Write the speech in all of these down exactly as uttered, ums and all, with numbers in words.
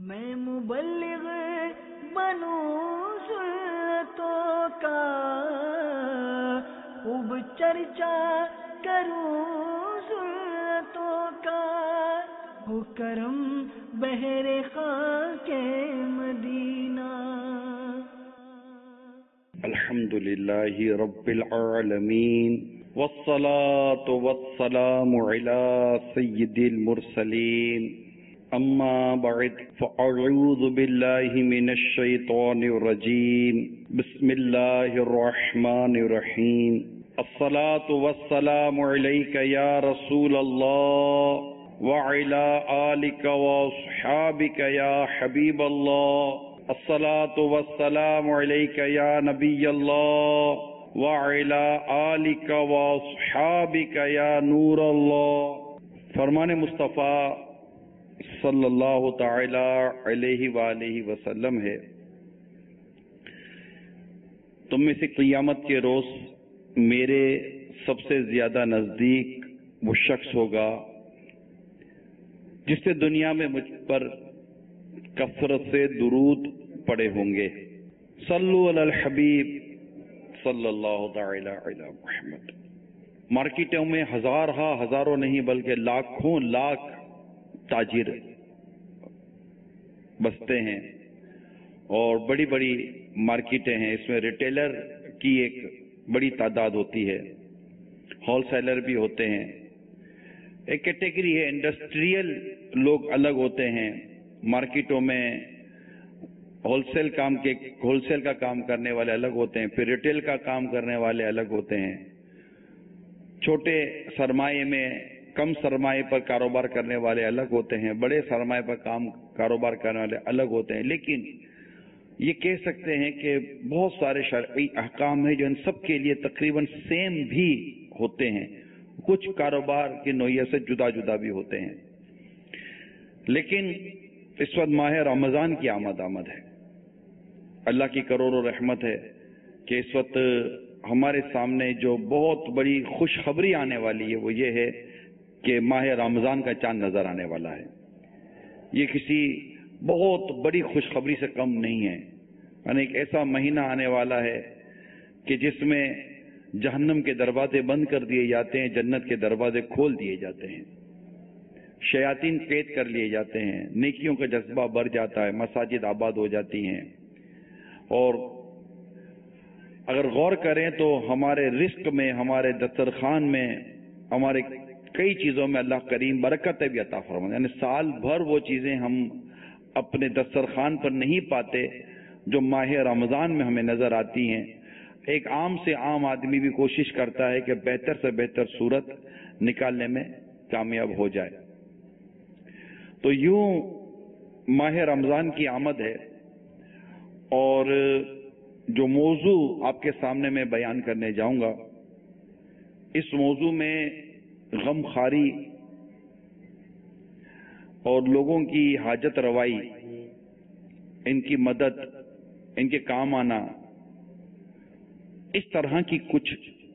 میں مبلغ بنوں سنتوں کا، خوب چرچا کروں سنتوں کا، ہو کرم بہر خاک مدینہ۔ الحمد للہ رب العالمین، والصلاة والسلام علی سید المرسلین، اما بعد فاعوذ باللہ من الشیطان الرجیم، بسم اللہ الرحمن الرحیم۔ الصلاة والسلام علیک یا رسول اللہ وعلی آلک واصحابک یا حبیب اللہ، الصلاة والسلام علیک یا نبی اللہ وعلی آلک واصحابک یا نور اللہ۔ فرمان مصطفیٰ صلی اللہ تعالی علیہ وآلہ وسلم ہے، تم میں سے قیامت کے روز میرے سب سے زیادہ نزدیک وہ شخص ہوگا جس سے دنیا میں مجھ پر کثرت سے درود پڑے ہوں گے۔ صلو علی الحبیب صلی اللہ تعالی علی محمد۔ مارکیٹوں میں ہزار ہاں ہزاروں نہیں بلکہ لاکھوں لاکھ تاجر بستے ہیں اور بڑی بڑی مارکیٹیں ہیں، اس میں ریٹیلر کی ایک بڑی تعداد ہوتی ہے، ہول سیلر بھی ہوتے ہیں، ایک کیٹیگری ہے۔ انڈسٹریل لوگ الگ ہوتے ہیں، مارکیٹوں میں ہول سیل کام کے ہول سیل کا کام کرنے والے الگ ہوتے ہیں، پھر ریٹیل کا کام کرنے والے الگ ہوتے ہیں، چھوٹے سرمایے میں کم سرمایے پر کاروبار کرنے والے الگ ہوتے ہیں، بڑے سرمایے پر کام کاروبار کرنے والے الگ ہوتے ہیں۔ لیکن یہ کہہ سکتے ہیں کہ بہت سارے شرعی احکام ہیں جو ان سب کے لیے تقریباً سیم بھی ہوتے ہیں، کچھ کاروبار کی نوعیت سے جدا جدا بھی ہوتے ہیں۔ لیکن اس وقت ماہ رمضان کی آمد آمد ہے، اللہ کی کروڑوں رحمت ہے کہ اس وقت ہمارے سامنے جو بہت بڑی خوشخبری آنے والی ہے وہ یہ ہے کہ ماہ رمضان کا چاند نظر آنے والا ہے۔ یہ کسی بہت بڑی خوشخبری سے کم نہیں ہے، یعنی ایک ایسا مہینہ آنے والا ہے کہ جس میں جہنم کے دروازے بند کر دیے جاتے ہیں، جنت کے دروازے کھول دیے جاتے ہیں، شیاطین قید کر لیے جاتے ہیں، نیکیوں کا جذبہ بڑھ جاتا ہے، مساجد آباد ہو جاتی ہیں، اور اگر غور کریں تو ہمارے رزق میں، ہمارے دسترخوان میں، ہمارے کئی چیزوں میں اللہ کریم برکت بھی عطا فرماتا ہے، یعنی سال بھر وہ چیزیں ہم اپنے دسترخوان پر نہیں پاتے جو ماہ رمضان میں ہمیں نظر آتی ہیں۔ ایک عام سے عام آدمی بھی کوشش کرتا ہے کہ بہتر سے بہتر صورت نکالنے میں کامیاب ہو جائے۔ تو یوں ماہ رمضان کی آمد ہے، اور جو موضوع آپ کے سامنے میں بیان کرنے جاؤں گا، اس موضوع میں غم خواری اور لوگوں کی حاجت روائی، ان کی مدد، ان کے کام آنا، اس طرح کی کچھ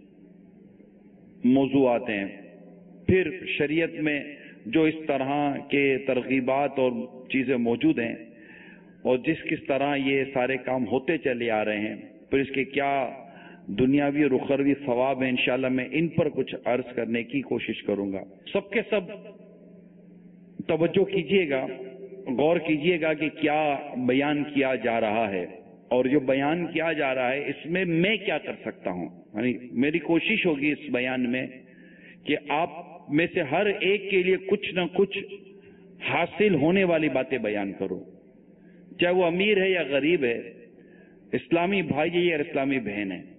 موضوعات ہیں۔ پھر شریعت میں جو اس طرح کے ترغیبات اور چیزیں موجود ہیں اور جس کس طرح یہ سارے کام ہوتے چلے آ رہے ہیں، پھر اس کے کیا دنیاوی اور اخروی ثواب ہیں، انشاءاللہ میں ان پر کچھ عرض کرنے کی کوشش کروں گا۔ سب کے سب توجہ کیجئے گا، غور کیجئے گا کہ کیا بیان کیا جا رہا ہے، اور جو بیان کیا جا رہا ہے اس میں میں کیا کر سکتا ہوں۔ یعنی میری کوشش ہوگی اس بیان میں کہ آپ میں سے ہر ایک کے لیے کچھ نہ کچھ حاصل ہونے والی باتیں بیان کروں، چاہے وہ امیر ہے یا غریب ہے، اسلامی بھائی ہے یا اسلامی بہن ہے،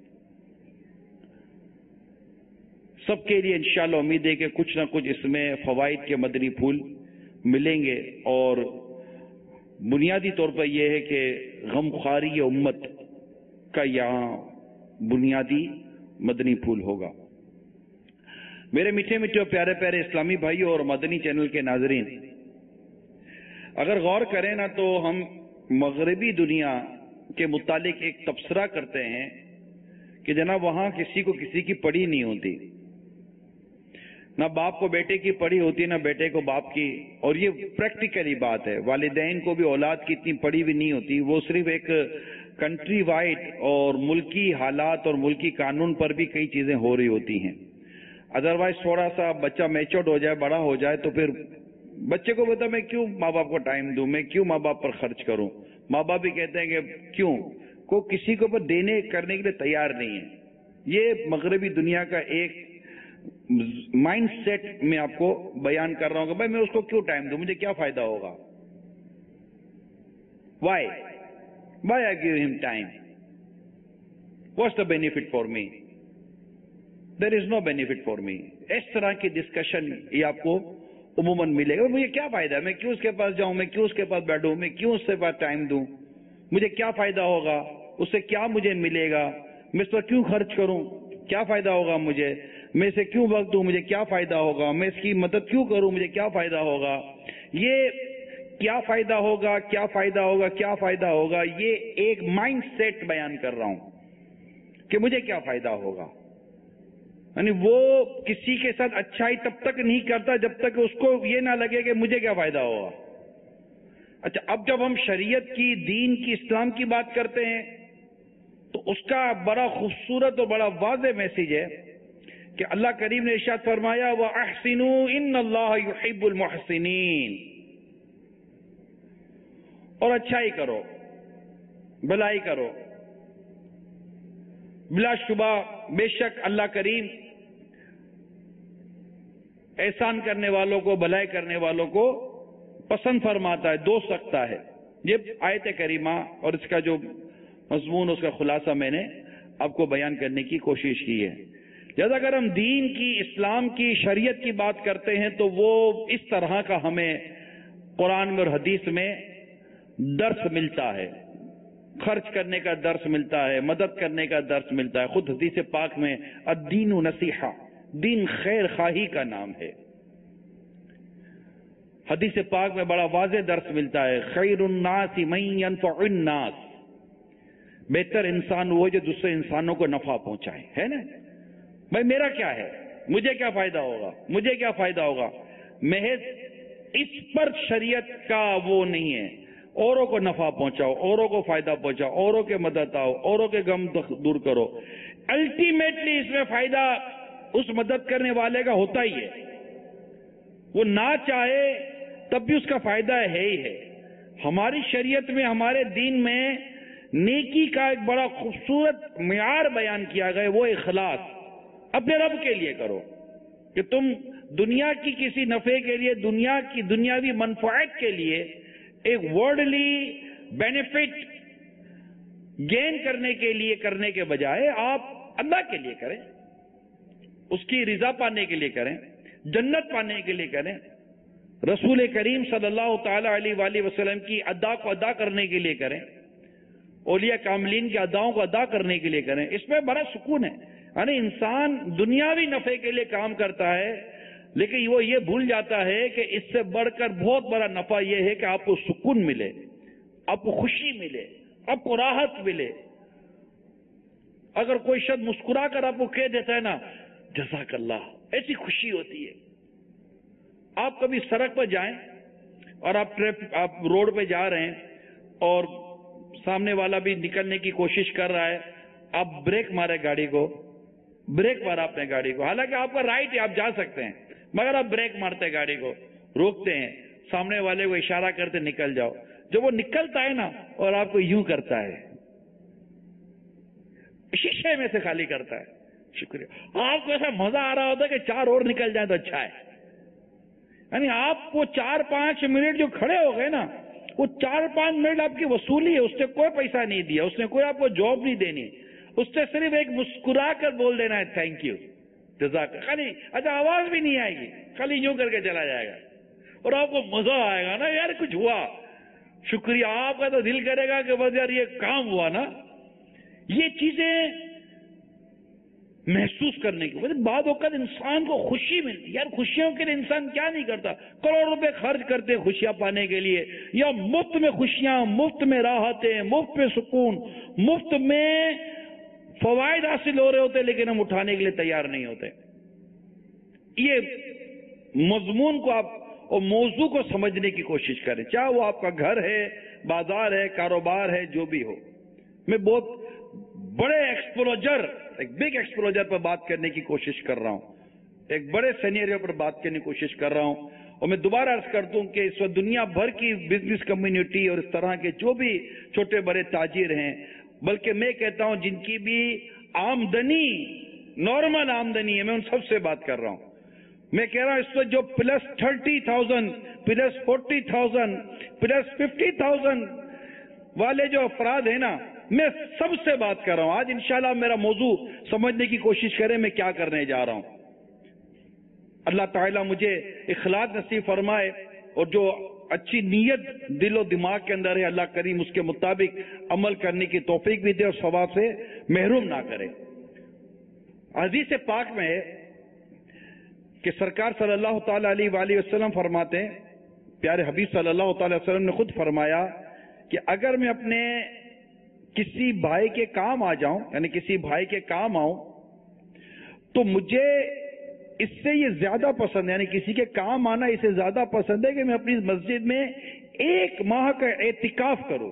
سب کے لیے انشاءاللہ امید ہے کہ کچھ نہ کچھ اس میں فوائد کے مدنی پھول ملیں گے۔ اور بنیادی طور پر یہ ہے کہ غم خواری امت کا یہاں بنیادی مدنی پھول ہوگا۔ میرے میٹھے میٹھے پیارے پیارے اسلامی بھائیوں اور مدنی چینل کے ناظرین، اگر غور کریں نا تو ہم مغربی دنیا کے متعلق ایک تبصرہ کرتے ہیں کہ جناب وہاں کسی کو کسی کی پڑی نہیں ہوتی، نہ باپ کو بیٹے کی پڑی ہوتی ہے نہ بیٹے کو باپ کی. اور یہ پریکٹیکلی بات ہے, والدین کو بھی اولاد کی اتنی پڑی بھی نہیں ہوتی, وہ صرف ایک کنٹری وائڈ اور ملکی حالات اور ملکی قانون پر بھی کئی چیزیں ہو رہی ہوتی ہیں. ادروائز تھوڑا سا بچہ میچورڈ ہو جائے, بڑا ہو جائے, تو پھر بچے کو بتا میں کیوں ماں باپ کو ٹائم دوں, میں کیوں ماں باپ پر خرچ کروں. ماں باپ بھی کہتے ہیں کہ کیوں, کو کسی کو دینے کرنے کے لیے تیار نہیں ہے. یہ مغربی دنیا کا ایک مائنڈ سیٹ میں آپ کو بیان کر رہا ہوں کہ بھائی میں اس کو کیوں ٹائم دوں, مجھے کیا فائدہ ہوگا. Why why I give him time, what's the benefit for me, there is no benefit for me. اس طرح کی ڈسکشن یہ آپ کو عموماً ملے گا. مجھے کیا فائدہ ہے, میں کیوں اس کے پاس جاؤں, میں کیوں اس کے پاس بیٹھوں, میں کیوں اس کے پاس ٹائم دوں, مجھے کیا فائدہ ہوگا, اس سے کیا مجھے ملے گا, میں اس پر کیوں خرچ کروں, کیا فائدہ ہوگا مجھے, میں اسے کیوں وقت دوں, مجھے کیا فائدہ ہوگا, میں اس کی مدد کیوں کروں, مجھے کیا فائدہ ہوگا. یہ کیا فائدہ ہوگا, کیا فائدہ ہوگا, کیا فائدہ ہوگا, یہ ایک مائنڈ سیٹ بیان کر رہا ہوں کہ مجھے کیا فائدہ ہوگا. یعنی وہ کسی کے ساتھ اچھائی تب تک نہیں کرتا جب تک اس کو یہ نہ لگے کہ مجھے کیا فائدہ ہوگا. اچھا, اب جب ہم شریعت کی, دین کی, اسلام کی بات کرتے ہیں تو اس کا بڑا خوبصورت اور بڑا واضح میسج ہے کہ اللہ کریم نے ارشاد فرمایا وَأَحْسِنُوا إِنَّ اللَّهَ يُحِبُّ الْمُحْسِنِينَ, اور اچھائی کرو, بھلائی کرو. بلا شبہ بے شک اللہ کریم احسان کرنے والوں کو, بھلائی کرنے والوں کو پسند فرماتا ہے, دوست رکھتا ہے. یہ آیت کریمہ اور اس کا جو مضمون, اس کا خلاصہ میں نے آپ کو بیان کرنے کی کوشش کی ہے. لہذا اگر ہم دین کی, اسلام کی, شریعت کی بات کرتے ہیں تو وہ اس طرح کا ہمیں قرآن میں اور حدیث میں درس ملتا ہے. خرچ کرنے کا درس ملتا ہے, مدد کرنے کا درس ملتا ہے. خود حدیث پاک میں الدین نصیحہ, دین خیر خواہی کا نام ہے. حدیث پاک میں بڑا واضح درس ملتا ہے, خیر الناس من ينفع الناس, بہتر انسان وہ جو دوسرے انسانوں کو نفع پہنچائے. ہے نا بھائی, میرا کیا ہے, مجھے کیا فائدہ ہوگا, مجھے کیا فائدہ ہوگا. محض اس پر شریعت کا وہ نہیں ہے. اوروں کو نفع پہنچاؤ, اوروں کو فائدہ پہنچاؤ, اوروں کے مدد آؤ, اوروں کے غم دور کرو. الٹیمیٹلی اس میں فائدہ اس مدد کرنے والے کا ہوتا ہی ہے. وہ نہ چاہے تب بھی اس کا فائدہ ہے ہی ہے. ہماری شریعت میں, ہمارے دین میں نیکی کا ایک بڑا خوبصورت معیار بیان کیا گیا, وہ اخلاص. اپنے رب کے لیے کرو, کہ تم دنیا کی کسی نفع کے لیے, دنیا کی دنیاوی منفعت کے لیے ایک ورڈلی بینیفٹ گین کرنے کے لیے کرنے کے بجائے آپ اللہ کے لیے کریں, اس کی رضا پانے کے لیے کریں, جنت پانے کے لیے کریں, رسول کریم صلی اللہ تعالی علیہ وآلہ وسلم کی ادا کو ادا کرنے کے لیے کریں, اولیاء کاملین کی اداؤں کو ادا کرنے کے لیے کریں. اس میں بڑا سکون ہے. یعنی انسان دنیاوی نفع کے لیے کام کرتا ہے, لیکن وہ یہ بھول جاتا ہے کہ اس سے بڑھ کر بہت بڑا نفع یہ ہے کہ آپ کو سکون ملے, آپ کو خوشی ملے, آپ کو راحت ملے. اگر کوئی شخص مسکرا کر آپ کو کہہ دیتا ہے نا جزاک اللہ, ایسی خوشی ہوتی ہے. آپ کبھی سڑک پر جائیں اور آپ آپ روڈ پہ جا رہے ہیں اور سامنے والا بھی نکلنے کی کوشش کر رہا ہے, آپ بریک مارے گاڑی کو, بریک مارا اپنے گاڑی کو, حالانکہ آپ کا رائٹ ہے, آپ جا سکتے ہیں, مگر آپ بریک مارتے گاڑی کو, روکتے ہیں, سامنے والے کو اشارہ کرتے نکل جاؤ. جب وہ نکلتا ہے نا اور آپ کو یوں کرتا ہے, شیشے میں سے خالی کرتا ہے, شکریہ, آپ کو ایسا مزہ آ رہا ہوتا ہے کہ چار اور نکل جائے تو اچھا ہے. یعنی آپ وہ چار پانچ منٹ جو کھڑے ہو گئے نا, وہ چار پانچ منٹ آپ کی وصولی ہے. اس نے کوئی پیسہ نہیں دیا, اس نے کوئی آپ کو جاب نہیں دینی, اس سے صرف ایک مسکرا کر بول دینا ہے تھینک یو, جزاک. خالی اچھا آواز بھی نہیں آئے گی, خالی یوں کر کے چلا جائے گا اور آپ کو مزہ آئے گا نا, یار کچھ ہوا, شکریہ. آپ کا تو دل کرے گا کہ بس یار یہ کام ہوا نا. یہ چیزیں محسوس کرنے کی وجہ بعض اوقات انسان کو خوشی ملتی. یار خوشیوں کے لیے انسان کیا نہیں کرتا, کروڑ روپے خرچ کرتے خوشیاں پانے کے لیے, یا مفت میں خوشیاں, مفت میں راحتیں, مفت میں سکون, مفت میں فوائد حاصل ہو رہے ہوتے, لیکن ہم اٹھانے کے لیے تیار نہیں ہوتے. یہ مضمون کو آپ اور موضوع کو سمجھنے کی کوشش کریں، چاہے وہ آپ کا گھر ہے، بازار ہے، کاروبار ہے، جو بھی ہو۔ میں بہت بڑے ایکسپلوجر ایک بگ ایکسپلوجر پر بات کرنے کی کوشش کر رہا ہوں، ایک بڑے سینیریو پر بات کرنے کی کوشش کر رہا ہوں، اور میں دوبارہ عرض کرتا ہوں کہ اس وقت دنیا بھر کی بزنس کمیونٹی اور اس طرح کے جو بھی چھوٹے بڑے تاجر ہیں، بلکہ میں کہتا ہوں جن کی بھی آمدنی نارمل آمدنی ہے، میں ان سب سے بات کر رہا ہوں۔ میں کہہ رہا ہوں اس وقت جو plus thirty thousand plus forty thousand plus fifty thousand والے جو افراد ہیں نا، میں سب سے بات کر رہا ہوں۔ آج انشاءاللہ میرا موضوع سمجھنے کی کوشش کریں میں کیا کرنے جا رہا ہوں۔ اللہ تعالیٰ مجھے اخلاص نصیب فرمائے، اور جو اچھی نیت دل و دماغ کے اندر ہے اللہ کریم اس کے مطابق عمل کرنے کی توفیق بھی دے اور ثواب سے محروم نہ کرے۔ حدیث پاک میں ہے کہ سرکار صلی اللہ تعالی علیہ وآلہ وسلم فرماتے ہیں، پیارے حبیب صلی اللہ تعالی وسلم نے خود فرمایا کہ اگر میں اپنے کسی بھائی کے کام آ جاؤں، یعنی کسی بھائی کے کام آؤں، تو مجھے اس سے یہ زیادہ پسند ہے، یعنی کسی کے کام آنا اسے زیادہ پسند ہے کہ میں اپنی مسجد میں ایک ماہ کا اعتکاف کروں،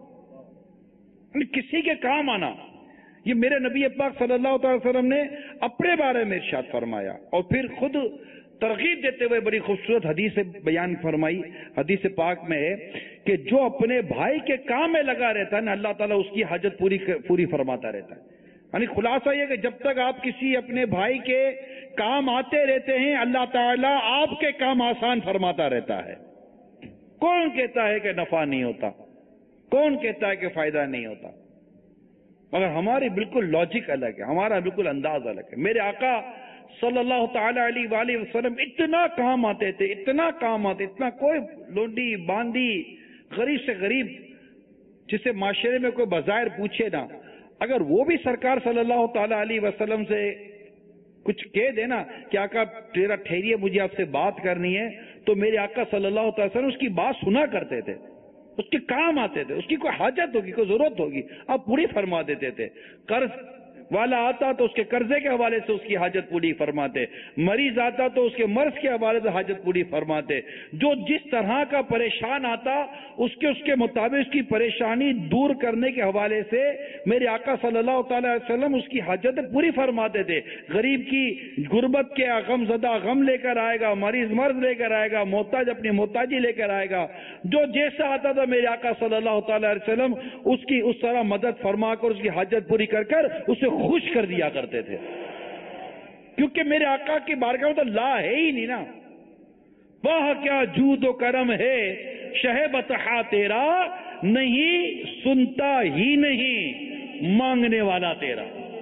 یعنی کسی کے کام آنا۔ یہ میرے نبی پاک صلی اللہ تعالی وسلم نے اپنے بارے میں ارشاد فرمایا، اور پھر خود ترغیب دیتے ہوئے بڑی خوبصورت حدیث بیان فرمائی۔ حدیث پاک میں ہے کہ جو اپنے بھائی کے کام میں لگا رہتا ہے نا، اللہ تعالیٰ اس کی حاجت پوری پوری فرماتا رہتا ہے۔ یعنی خلاصہ یہ کہ جب تک آپ کسی اپنے بھائی کے کام آتے رہتے ہیں، اللہ تعالیٰ آپ کے کام آسان فرماتا رہتا ہے۔ کون کہتا ہے کہ نفع نہیں ہوتا؟ کون کہتا ہے کہ فائدہ نہیں ہوتا؟ مگر ہماری بالکل لاجک الگ ہے، ہمارا بالکل انداز الگ ہے۔ میرے آقا صلی اللہ تعالی علیہ وآلہ وسلم اتنا کام آتے تھے، اتنا کام آتے، اتنا کوئی لونڈی باندی غریب سے غریب جسے معاشرے میں کوئی بظاہر پوچھے نا، اگر وہ بھی سرکار صلی اللہ تعالی علیہ وسلم سے کچھ کہہ دینا کہ آقا تیرا ٹھہریے مجھے آپ سے بات کرنی ہے، تو میرے آقا صلی اللہ تعالی وسلم اس کی بات سنا کرتے تھے، اس کے کام آتے تھے، اس کی کوئی حاجت ہوگی، کوئی ضرورت ہوگی، آپ پوری فرما دیتے تھے۔ قرض والا آتا تو اس کے قرضے کے حوالے سے اس کی حاجت پوری فرماتے، مریض آتا تو اس کے مرض کے حوالے سے حاجت پوری فرماتے، جو جس طرح کا پریشان آتا اس کے اس کے مطابق اس کی پریشانی دور کرنے کے حوالے سے میرے آقا صلی اللہ تعالی علیہ وسلم اس کی حاجت پوری فرماتے تھے۔ غریب کی غربت کے غم زدہ غم لے کر آئے گا، مریض مرض لے کر آئے گا، محتاج اپنی محتاجی لے کر آئے گا، جو جیسا آتا تھا میرے آقا صلی اللہ تعالی علیہ وسلم اس کی اس طرح مدد فرما کر اس کی حاجت پوری کر کر اسے خوش کر دیا کرتے تھے، کیونکہ میرے آقا کی بارگاہ میں تو لا ہے ہی نہیں نا۔ واہ کیا جود و کرم ہے شہ بطحا تیرا، نہیں سنتا ہی نہیں مانگنے والا تیرا۔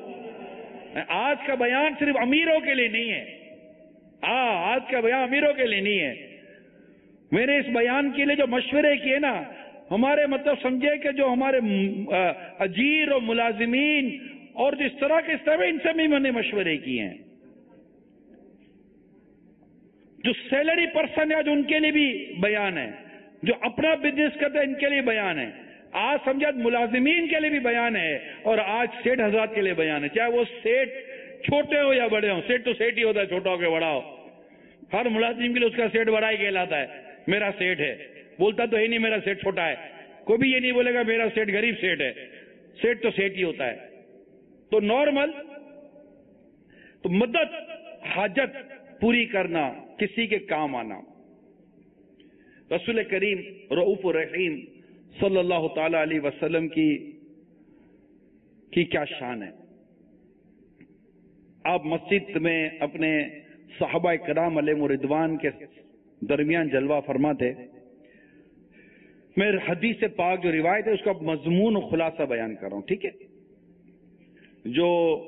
آج کا بیان صرف امیروں کے لیے نہیں ہے، آج کا بیان امیروں کے لیے نہیں ہے۔ میں نے اس بیان کے لیے جو مشورے کیے نا، ہمارے مطلب سمجھے کہ جو ہمارے اجیر اور ملازمین اور جس طرح کے اس طرح ان سے بھی میں نے مشورے کیے ہیں، جو سیلری پرسن ہے جو ان کے لیے بھی بیان ہے، جو اپنا بزنس کرتے ہیں ان کے لیے بیان ہے، آج سمجھا ملازمین کے لیے بھی بیان ہے، اور آج سیٹ حضرات کے لیے بیان ہے، چاہے وہ سیٹ چھوٹے ہو یا بڑے ہوں۔ سیٹ تو سیٹ ہی ہوتا ہے، چھوٹا ہو کے بڑا ہو، ہر ملازم کے لیے اس کا سیٹ بڑا ہی کہلاتا ہے۔ میرا سیٹ ہے بولتا تو ہے نہیں میرا سیٹ چھوٹا ہے، کوئی بھی یہ نہیں بولے گا میرا سیٹ غریب سیٹ ہے، سیٹ تو سیٹ ہی ہوتا ہے۔ تو نارمل تو مدد حاجت پوری کرنا، کسی کے کام آنا۔ رسول کریم رؤوف الرحیم صلی اللہ تعالی علیہ وسلم کی کی کیا شان ہے۔ آپ مسجد میں اپنے صحابہ کرام علیہ رضوان کے درمیان جلوہ فرما تھے۔ میں حدیث پاک جو روایت ہے اس کا مضمون و خلاصہ بیان کر رہا ہوں، ٹھیک ہے؟ جو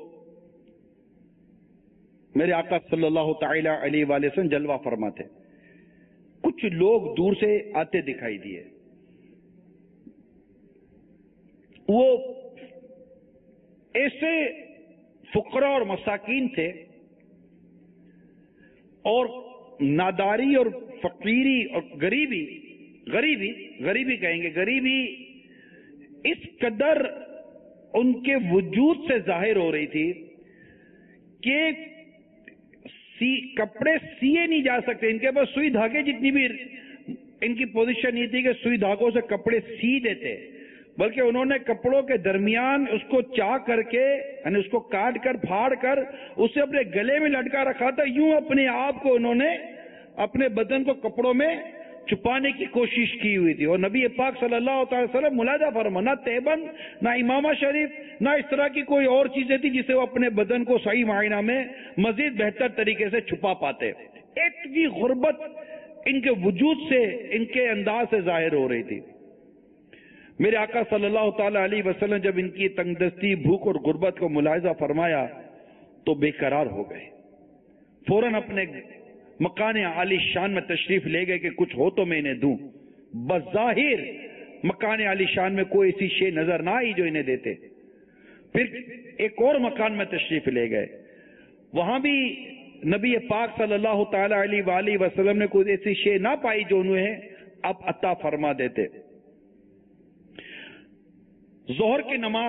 میرے آقا صلی اللہ تعالی علیہ وآلہ وسلم جلوہ فرما تھے، کچھ لوگ دور سے آتے دکھائی دیے، وہ ایسے فقراء اور مساکین تھے، اور ناداری اور فقیری اور غریبی غریبی غریبی کہیں گے غریبی اس قدر ان کے وجود سے ظاہر ہو رہی تھی کہ سی کپڑے سیے نہیں جا سکتے، ان کے پاس سوئی دھاگے جتنی بھی ان کی پوزیشن یہ تھی کہ سوئی دھاگوں سے کپڑے سی دیتے، بلکہ انہوں نے کپڑوں کے درمیان اس کو چاک کر کے یعنی اس کو کاٹ کر پھاڑ کر اسے اپنے گلے میں لٹکا رکھا تھا. یوں اپنے آپ کو انہوں نے اپنے بدن کو کپڑوں میں چھپانے کی کوشش کی ہوئی تھی. اور نبی پاک صلی اللہ تعالی وسلم ملاحظہ فرما نہ تیبن نہ امامہ شریف نہ اس طرح کی کوئی اور چیزیں تھی جسے وہ اپنے بدن کو صحیح معنی میں مزید بہتر طریقے سے چھپا پاتے. ایک بھی غربت ان کے وجود سے ان کے انداز سے ظاہر ہو رہی تھی. میرے آقا صلی اللہ تعالی علیہ وسلم جب ان کی تنگ دستی، بھوک اور غربت کو ملاحظہ فرمایا تو بے قرار ہو گئے. فوراً اپنے مکان عالی شان میں تشریف لے گئے کہ کچھ ہو تو میں انہیں دوں. بظاہر مکان عالی شان میں کوئی ایسی شے نظر نہ آئی جو انہیں دیتے. پھر ایک اور مکان میں تشریف لے گئے، وہاں بھی نبی پاک صلی اللہ تعالی علیہ وآلہ وسلم نے کوئی ایسی شے نہ پائی جو انہیں اب عطا فرما دیتے. ظہر کی نماز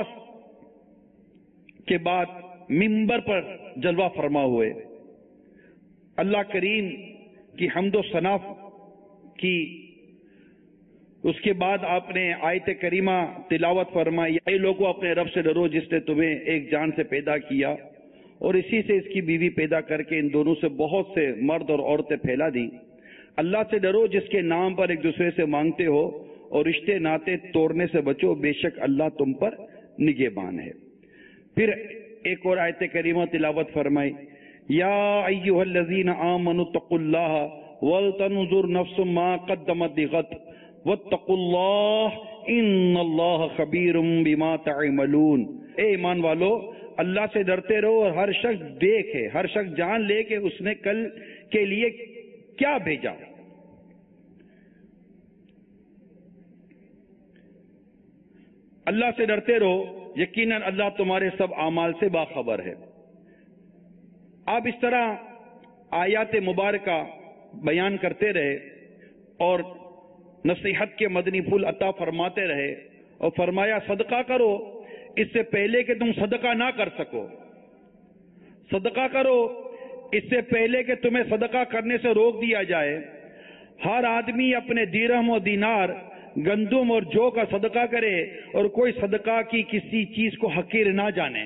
کے بعد منبر پر جلوہ فرما ہوئے، اللہ کریم کی حمد و ثنا کی. اس کے بعد آپ نے آیت کریمہ تلاوت فرمائی، اے لوگوں اپنے رب سے ڈرو جس نے تمہیں ایک جان سے پیدا کیا اور اسی سے اس کی بیوی پیدا کر کے ان دونوں سے بہت سے مرد اور عورتیں پھیلا دی. اللہ سے ڈرو جس کے نام پر ایک دوسرے سے مانگتے ہو اور رشتے ناطے توڑنے سے بچو، بے شک اللہ تم پر نگہبان ہے. پھر ایک اور آیت کریمہ تلاوت فرمائی، یا ایھا الذین آمنوا اتقوا اللہ ولتنظر نفس ما قدمت لغد واتقوا اللہ ان اللہ خبیر بما تعملون. اے ایمان والو، اللہ سے ڈرتے رہو اور ہر شخص دیکھے، ہر شخص جان لے کہ اس نے کل کے لیے کیا بھیجا. اللہ سے ڈرتے رہو، یقیناً اللہ تمہارے سب اعمال سے باخبر ہے. آپ اس طرح آیات مبارکہ بیان کرتے رہے اور نصیحت کے مدنی پھول عطا فرماتے رہے اور فرمایا صدقہ کرو اس سے پہلے کہ تم صدقہ نہ کر سکو. صدقہ کرو اس سے پہلے کہ تمہیں صدقہ کرنے سے روک دیا جائے. ہر آدمی اپنے درہم و دینار، گندم اور جو کا صدقہ کرے اور کوئی صدقہ کی کسی چیز کو حقیر نہ جانے.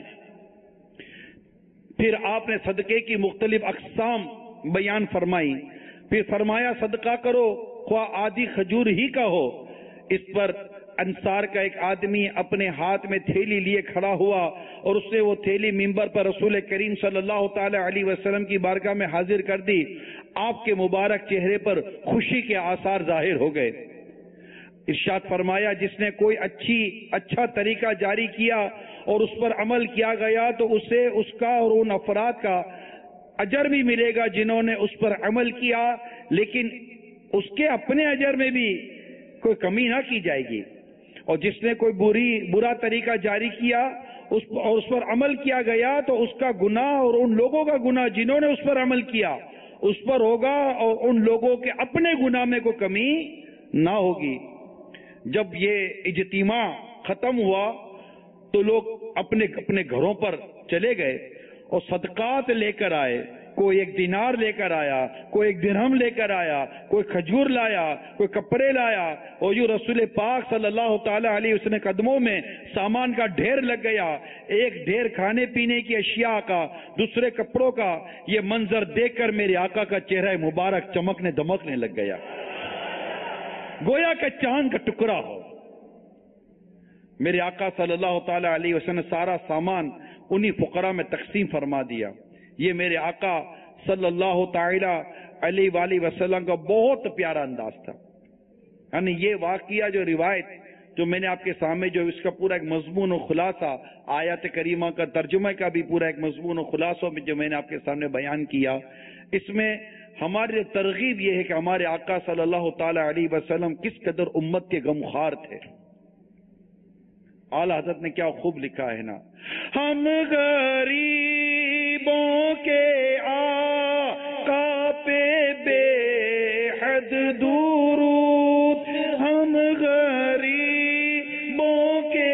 پھر آپ نے صدقے کی مختلف اقسام بیان فرمائی. پھر فرمایا صدقہ کرو خواہ آدھی کھجور ہی کا ہو. اس پر انصار کا ایک آدمی اپنے ہاتھ میں تھیلی لیے کھڑا ہوا اور اس نے وہ تھیلی منبر پر رسول کریم صلی اللہ تعالی علیہ وسلم کی بارگاہ میں حاضر کر دی. آپ کے مبارک چہرے پر خوشی کے آثار ظاہر ہو گئے. ارشاد فرمایا جس نے کوئی اچھی اچھا طریقہ جاری کیا اور اس پر عمل کیا گیا تو اسے اس کا اور ان افراد کا اجر بھی ملے گا جنہوں نے اس پر عمل کیا، لیکن اس کے اپنے اجر میں بھی کوئی کمی نہ کی جائے گی. اور جس نے کوئی بری برا طریقہ جاری کیا اس اور اس پر عمل کیا گیا تو اس کا گناہ اور ان لوگوں کا گناہ جنہوں نے اس پر عمل کیا اس پر ہوگا اور ان لوگوں کے اپنے گناہ میں کوئی کمی نہ ہوگی. جب یہ اجتماع ختم ہوا تو لوگ اپنے اپنے گھروں پر چلے گئے اور صدقات لے کر آئے. کوئی ایک دینار لے کر آیا، کوئی ایک درہم لے کر آیا، کوئی کھجور لایا، کوئی کپڑے لایا. اور یوں رسول پاک صلی اللہ تعالی علیہ وسلم قدموں میں سامان کا ڈھیر لگ گیا. ایک ڈھیر کھانے پینے کی اشیاء کا، دوسرے کپڑوں کا. یہ منظر دیکھ کر میرے آقا کا چہرہ مبارک چمکنے دمکنے لگ گیا، گویا کہ چاند کا ٹکڑا ہو. میرے آقا صلی اللہ تعالی علیہ وسلم نے سارا سامان انہی فقراء میں تقسیم فرما دیا. یہ میرے آقا صلی اللہ تعالی علیہ وآلہ وسلم کا بہت پیارا انداز تھا. یعنی یہ واقعہ جو روایت جو میں نے آپ کے سامنے جو اس کا پورا ایک مضمون و خلاصہ، آیات کریمہ کا ترجمہ کا بھی پورا ایک مضمون و خلاصہ جو میں نے آپ کے سامنے بیان کیا، اس میں ہماری ترغیب یہ ہے کہ ہمارے آقا صلی اللہ تعالی علیہ وسلم کس قدر امت کے غمخوار تھے. اعلیٰ حضرت نے کیا خوب لکھا ہے نا، ہم غریبوں کے آقا پہ بے حد درود، ہم غریبوں کے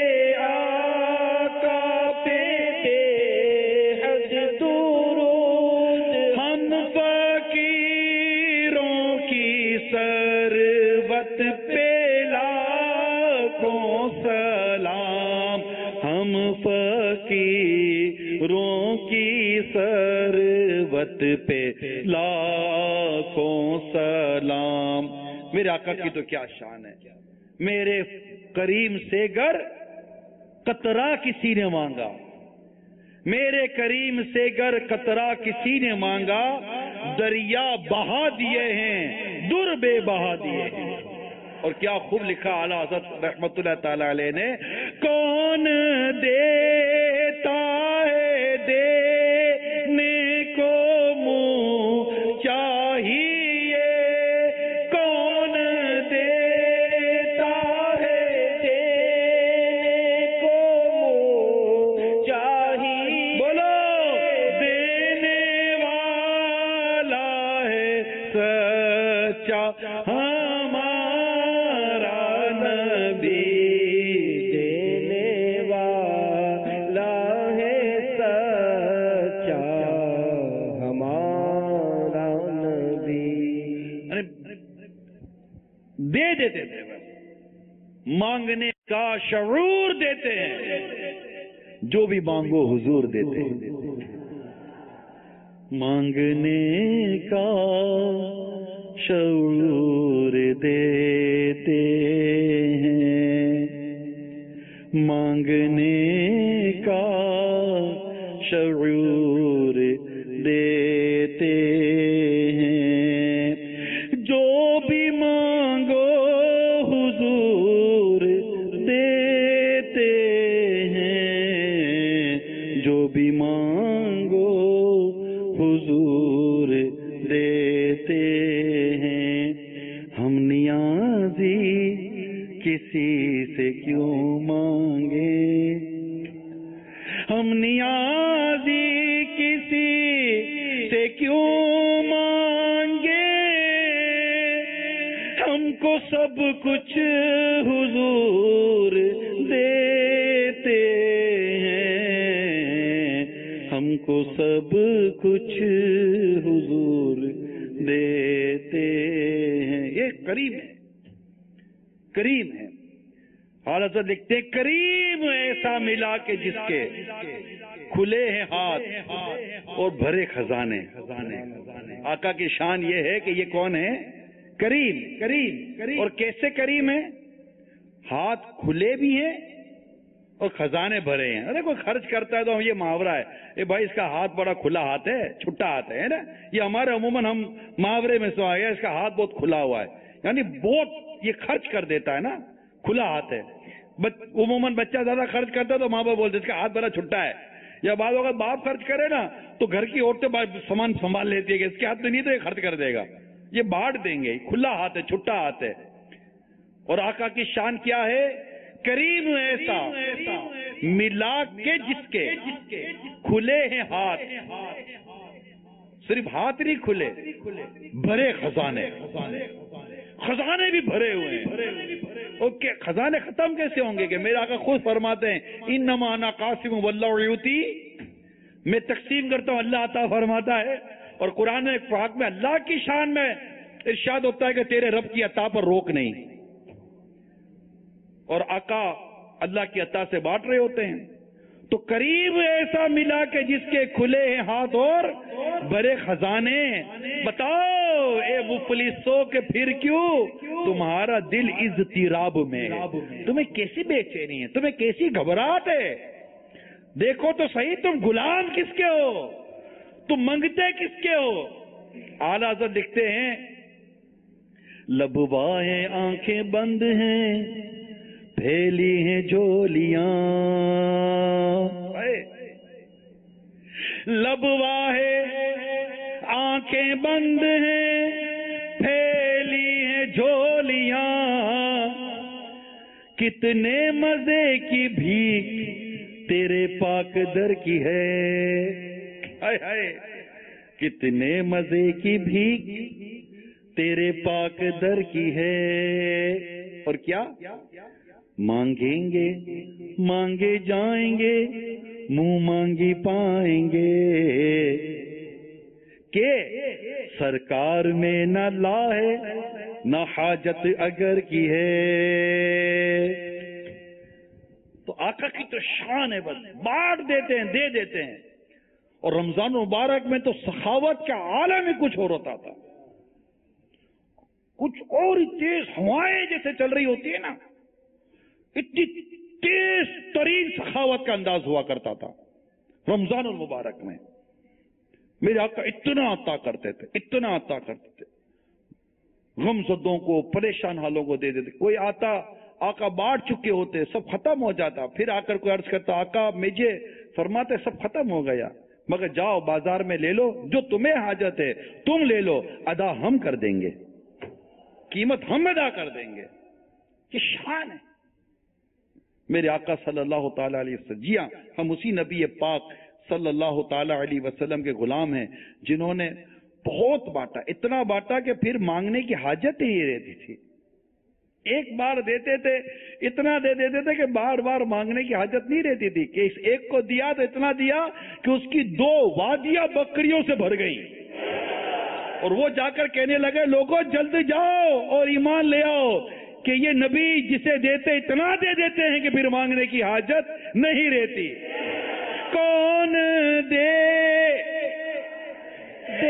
آقا پہ بے حد درود، ہم ہم فقیروں کی ثروت پہ لاکھوں سلام. میرے آقا کی تو کیا شان ہے. میرے کریم سے گر قطرہ کسی نے مانگا، میرے کریم سے گر قطرہ کسی نے مانگا، دریا بہا دیے ہیں در بے بہا دیے ہیں. اور کیا خوب لکھا اعلیٰ حضرت رحمت اللہ تعالی علیہ نے، کون دیتا ہے دینے کو منہ چاہیے، کون دیتا ہے دینے کو منہ چاہیے، بولو دینے والا ہے سچا ہمارا نبی، دینے والا ہے سچا ہمارا نبی. دے دیتے تھے، مانگنے کا شعور دیتے ہیں، جو بھی مانگو حضور دیتے ہیں. مانگنے کا شعور دیتے ہیں، مانگنے کا شعور دیتے ہیں، جو بھی مانگو حضور دیتے ہیں، جو بھی مانگو حضور دیتے ہیں. ہم نیازی کسی سے کیوں مانگے، ہم نیازی کسی سے کیوں مانگے، ہم کو سب کچھ حضور دیتے ہیں، ہم کو سب کچھ حضور دیتے ہیں. یہ کریم ہے، کریم ہے. حضرت لکھتے ہیں، کریم ایسا ملا کہ جس کے کھلے ہیں ہاتھ اور بھرے خزانے. آقا کی شان یہ ہے کہ یہ کون ہے؟ کریم. کریم اور کیسے کریم ہے؟ ہاتھ کھلے بھی ہیں اور خزانے بھرے ہیں. ارے کوئی خرچ کرتا ہے تو یہ محاورہ ہے، اے بھائی اس کا ہاتھ بڑا کھلا ہاتھ ہے، چھٹا ہاتھ ہے نا. یہ ہمارے عموماً ہم محاورے میں سو آئے، اس کا ہاتھ بہت کھلا ہوا ہے، یعنی بہت یہ خرچ کر دیتا ہے نا، کھلا ہاتھ ہے. عموماً بچہ زیادہ خرچ کرتا ہے تو ماں باپ بولتے اس کا ہاتھ بڑا چھٹا ہے. یا بعض وقت باپ خرچ کرے نا تو گھر کی عورتیں سامان سنبھال لیتی ہے کہ اس کے ہاتھ میں نہیں تو یہ خرچ کر دے گا، یہ بانٹ دیں گے. کھلا ہاتھ ہے، چھٹا ہاتھ ہے. اور آقا کی شان کیا ہے؟ کریم ایسا ملا کے جس کے کھلے ہیں ہاتھ، صرف ہاتھ نہیں کھلے، بھرے خزانے، خزانے بھی بھرے ہوئے ہیں. اوکے خزانے ختم کیسے ہوں گے کہ میرے آقا خود فرماتے ہیں انما انا قاسم واللہ یعطی، میں تقسیم کرتا ہوں اللہ عطا فرماتا ہے. اور قرآن پاک میں اللہ کی شان میں ارشاد ہوتا ہے کہ تیرے رب کی عطا پر روک نہیں. اور آقا اللہ کی عطا سے بانٹ رہے ہوتے ہیں. تو قریب ایسا ملا کہ جس کے کھلے ہیں ہاتھ اور بھرے خزانے. بتاؤ اے مفلسوں کہ پھر کیوں تمہارا دل اضطراب میں، تمہیں کیسی بے چینی ہے، تمہیں کیسی گھبراہٹ ہے؟ دیکھو تو صحیح تم غلام کس کے ہو، تم منگتے کس کے ہو؟ اعلیٰ حضرت لکھتے ہیں لبوائے آنکھیں بند ہیں پھیلی ہیں جھولیاں، لبوائے آنکھیں بند ہیں پھیلی ہیں جھولیاں، کتنے مزے کی بھیک تیرے پاک در کی ہے، ہائے ہائے کتنے مزے کی بھیک تیرے پاک در کی ہے. اور کیا مانگیں گے مانگے جائیں گے منہ مانگی پائیں گے، کہ سرکار میں نہ لا ہے نہ حاجت اگر کی ہے. تو آقا کی تو شان ہے، بس بانٹ دیتے ہیں، دے دیتے ہیں. اور رمضان مبارک میں تو سخاوت کا عالم ہی کچھ اور ہوتا تھا. کچھ اور تیز ہوائیں جیسے چل رہی ہوتی ہے نا، اتنی تیز ترین سخاوت کا انداز ہوا کرتا تھا رمضان المبارک میں. میرے آقا اتنا عطا کرتے تھے، اتنا عطا کرتے تھے، غم زدوں کو، پریشان حالوں کو دے دیتے. کوئی آتا، آقا بانٹ چکے ہوتے، سب ختم ہو جاتا، پھر آ کر کوئی عرض کرتا آقا مجھے، فرماتے سب ختم ہو گیا، مگر جاؤ بازار میں لے لو، جو تمہیں حاجت ہے تم لے لو، ادا ہم کر دیں گے، قیمت ہم ادا کر دیں گے. یہ شان ہے میرے آقا صلی اللہ تعالی علیہ وسلم. جی ہاں، ہم اسی نبی پاک صلی اللہ تعالی علیہ وسلم کے غلام ہیں جنہوں نے بہت بانٹا، اتنا بانٹا کہ پھر مانگنے کی حاجت ہی رہتی تھی. ایک بار دیتے تھے، اتنا دے دیتے تھے کہ بار بار مانگنے کی حاجت نہیں رہتی تھی، کہ اس ایک کو دیا تو اتنا دیا کہ اس کی دو وادیاں بکریوں سے بھر گئیں. اور وہ جا کر کہنے لگے لوگوں جلد جاؤ اور ایمان لے آؤ کہ یہ نبی جسے دیتے اتنا دے دیتے ہیں کہ پھر مانگنے کی حاجت نہیں رہتی. کون دے دے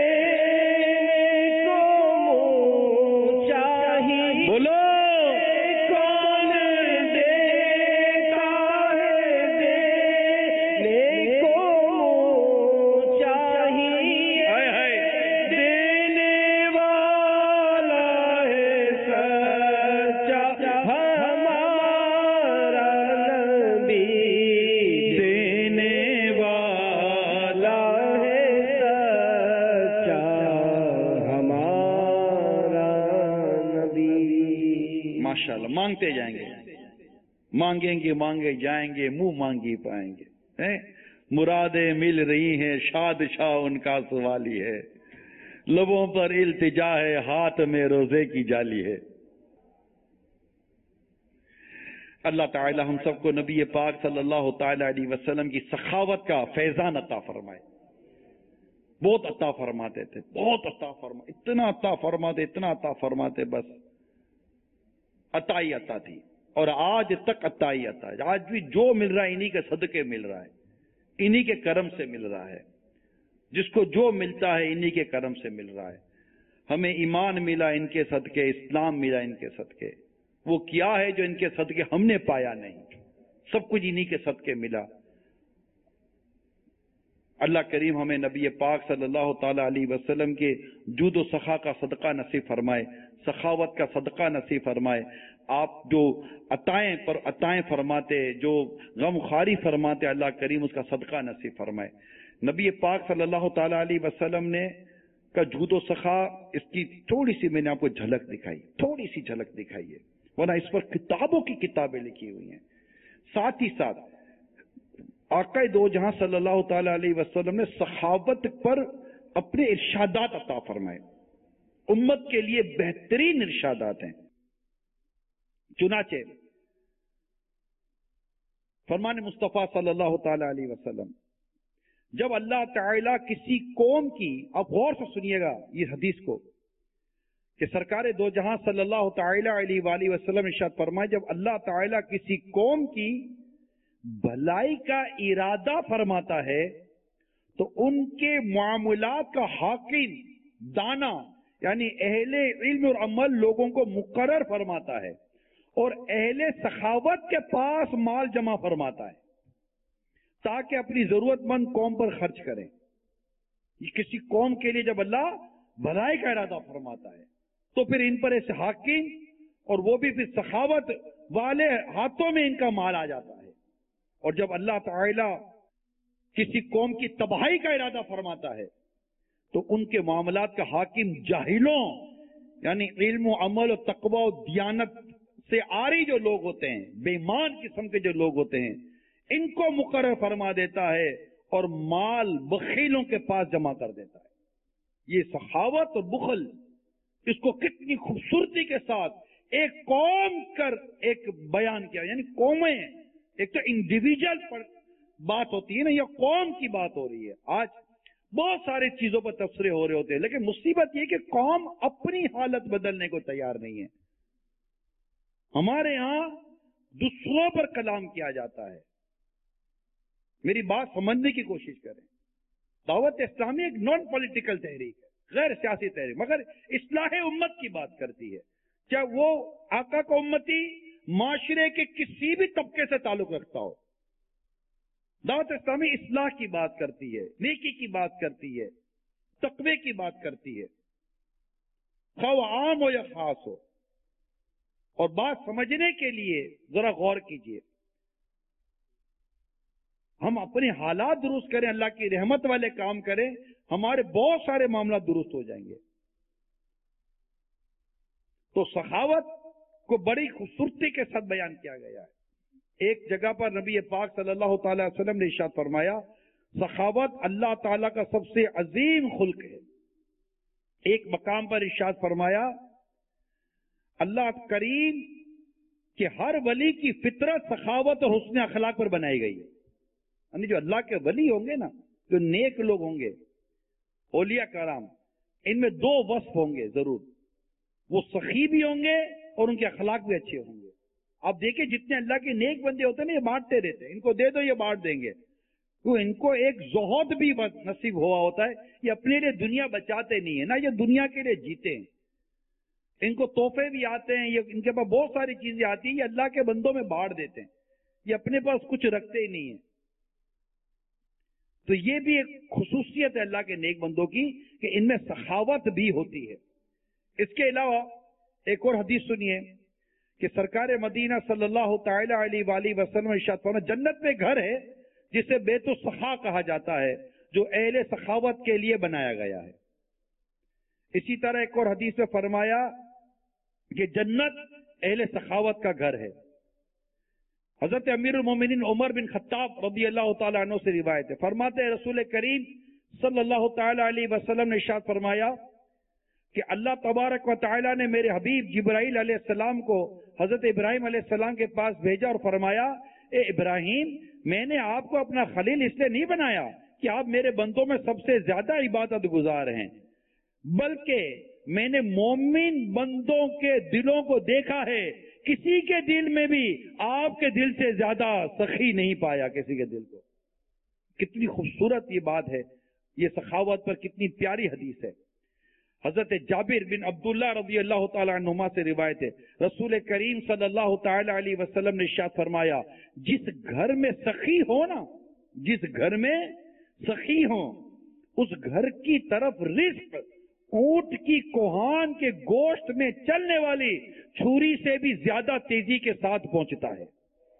کو چاہیے، بولو کون دیتا ہے دینے کو چاہیے، دینے والا ہے سچا ہمارا نبی، دینے والا ہے سچا ہمارا نبی. ماشاءاللہ، مانگتے جائیں گے، مانگیں گے مانگے جائیں گے، منہ مانگی پائیں گے. مرادیں مل رہی ہیں، شاد شاہ ان کا سوالی ہے، لبوں پر التجا ہے، ہاتھ میں روزے کی جالی ہے. اللہ تعالی ہم سب کو نبی پاک صلی اللہ تعالی علیہ وسلم کی سخاوت کا فیضان عطا فرمائے. بہت عطا فرماتے تھے، بہت عطا فرما اتنا عطا فرماتے اتنا عطا فرماتے بس عطا ہی عطا تھی. اور آج تک عطا ہی عطا ہے. آج بھی جو مل رہا ہے انہی کے صدقے مل رہا ہے، انہی کے کرم سے مل رہا ہے. جس کو جو ملتا ہے انہی کے کرم سے مل رہا ہے. ہمیں ایمان ملا ان کے صدقے، اسلام ملا ان کے صدقے. وہ کیا ہے جو ان کے صدقے ہم نے پایا نہیں، سب کچھ انہی کے صدقے ملا. اللہ کریم ہمیں نبی پاک صلی اللہ تعالی علیہ وسلم کے جود و سخا کا صدقہ نصیب فرمائے، سخاوت کا صدقہ نصیب فرمائے. آپ جو عطائیں پر عطائیں فرماتے، جو غم خواری فرماتے، اللہ کریم اس کا صدقہ نصیب فرمائے. نبی پاک صلی اللہ تعالی علیہ وسلم نے کا جود و سخا، اس کی تھوڑی سی میں نے آپ کو جھلک دکھائی، تھوڑی سی جھلک دکھائی ہے، ورنہ اس پر کتابوں کی کتابیں لکھی ہوئی ہیں. ساتھ ہی ساتھ آقا دو جہاں صلی اللہ تعالی علیہ وسلم نے سخاوت پر اپنے ارشادات عطا فرمائے، امت کے لیے بہترین ارشادات ہیں. چنانچہ فرمان مصطفیٰ صلی اللہ تعالی علیہ وسلم، جب اللہ تعالیٰ کسی قوم کی، آپ غور سے سنیے گا یہ حدیث کو، کہ سرکار دو جہاں صلی اللہ تعالی علیہ وآلہ وسلم ارشاد فرمائے، جب اللہ تعالیٰ کسی قوم کی بھلائی کا ارادہ فرماتا ہے تو ان کے معاملات کا حاکم، دانا، یعنی اہل علم اور عمل لوگوں کو مقرر فرماتا ہے، اور اہل سخاوت کے پاس مال جمع فرماتا ہے تاکہ اپنی ضرورت مند قوم پر خرچ کریں. یہ کسی قوم کے لیے جب اللہ بھلائی کا ارادہ فرماتا ہے تو پھر ان پر ایسے حاکم، اور وہ بھی پھر سخاوت والے ہاتھوں میں ان کا مال آ جاتا ہے. اور جب اللہ تعالی کسی قوم کی تباہی کا ارادہ فرماتا ہے تو ان کے معاملات کا حاکم جاہلوں، یعنی علم و عمل و تقوی و دیانت سے آری جو لوگ ہوتے ہیں، بے ایمان قسم کے جو لوگ ہوتے ہیں، ان کو مقرر فرما دیتا ہے اور مال بخیلوں کے پاس جمع کر دیتا ہے. یہ سخاوت اور بخل، اس کو کتنی خوبصورتی کے ساتھ ایک قوم کر ایک بیان کیا. یعنی قومیں، ایک تو انڈیویجل پر بات ہوتی ہے نا، یہ قوم کی بات ہو رہی ہے. آج بہت ساری چیزوں پر تبصرے ہو رہے ہوتے ہیں، لیکن مصیبت یہ کہ قوم اپنی حالت بدلنے کو تیار نہیں ہے. ہمارے ہاں دوسروں پر کلام کیا جاتا ہے. میری بات سمجھنے کی کوشش کریں. دعوت اسلامی ایک نان پولیٹیکل تحریک ہے، غیر سیاسی تحریک، مگر اصلاح امت کی بات کرتی ہے. چاہے وہ آقا کا امتی معاشرے کے کسی بھی طبقے سے تعلق رکھتا ہو، دعوت اسلامی اصلاح کی بات کرتی ہے، نیکی کی بات کرتی ہے، تقوی کی بات کرتی ہے، خواہ عام ہو یا خاص ہو. اور بات سمجھنے کے لیے ذرا غور کیجئے. ہم اپنے حالات درست کریں، اللہ کی رحمت والے کام کریں، ہمارے بہت سارے معاملات درست ہو جائیں گے. تو سخاوت کو بڑی خوبصورتی کے ساتھ بیان کیا گیا ہے. ایک جگہ پر نبی پاک صلی اللہ تعالی وسلم نے ارشاد فرمایا سخاوت اللہ تعالیٰ کا سب سے عظیم خلق ہے. ایک مقام پر ارشاد فرمایا اللہ کریم کہ ہر ولی کی فطرت سخاوت اور حسن اخلاق پر بنائی گئی ہے. یعنی جو اللہ کے ولی ہوں گے نا، جو نیک لوگ ہوں گے، اولیاء کرام، ان میں دو وصف ہوں گے ضرور. وہ سخی بھی ہوں گے اور ان کے اخلاق بھی اچھے ہوں گے. آپ دیکھیں جتنے اللہ کے نیک بندے ہوتے ہیں نا، یہ بانٹتے رہتے ہیں، ان کو دے دو یہ بانٹ دیں گے. تو ان کو ایک زہد بھی نصیب ہوا ہوتا ہے. یہ اپنے لیے دنیا بچاتے نہیں ہیں نا، یہ دنیا کے لیے جیتے ہیں. ان کو تحفے بھی آتے ہیں، یہ ان کے پاس بہت ساری چیزیں آتی ہیں، یہ اللہ کے بندوں میں بانٹ دیتے ہیں. یہ اپنے پاس کچھ رکھتے ہی نہیں ہیں. تو یہ بھی ایک خصوصیت ہے اللہ کے نیک بندوں کی کہ ان میں سخاوت بھی ہوتی ہے. اس کے علاوہ ایک اور حدیث سنیے کہ سرکار مدینہ صلی اللہ تعالی علیہ وآلہ وسلم ارشاد فرمایا جنت میں گھر ہے جسے بیت السخا کہا جاتا ہے، جو اہل سخاوت کے لیے بنایا گیا ہے. اسی طرح ایک اور حدیث میں فرمایا کہ جنت اہل سخاوت کا گھر ہے. حضرت امیر المومنین عمر بن خطاب رضی اللہ تعالیٰ عنہ سے روایت ہے، فرماتے ہیں رسول کریم صلی اللہ تعالی علیہ وسلم نے ارشاد فرمایا کہ اللہ تبارک و تعالیٰ نے میرے حبیب جبرائیل علیہ السلام کو حضرت ابراہیم علیہ السلام کے پاس بھیجا اور فرمایا اے ابراہیم، میں نے آپ کو اپنا خلیل اس لیے نہیں بنایا کہ آپ میرے بندوں میں سب سے زیادہ عبادت گزار ہیں، بلکہ میں نے مومن بندوں کے دلوں کو دیکھا ہے، کسی کے دل میں بھی آپ کے دل سے زیادہ سخی نہیں پایا کسی کے دل کو. کتنی خوبصورت یہ بات ہے، یہ سخاوت پر کتنی پیاری حدیث ہے. حضرت جابر بن عبداللہ رضی اللہ تعالی عنہما سے روایت ہے، رسول کریم صلی اللہ تعالی علیہ وسلم نے ارشاد فرمایا جس گھر میں سخی ہو نا، جس گھر میں سخی ہو اس گھر کی طرف رزق اونٹ کی کوہان کے گوشت میں چلنے والی چھری سے بھی زیادہ تیزی کے ساتھ پہنچتا ہے.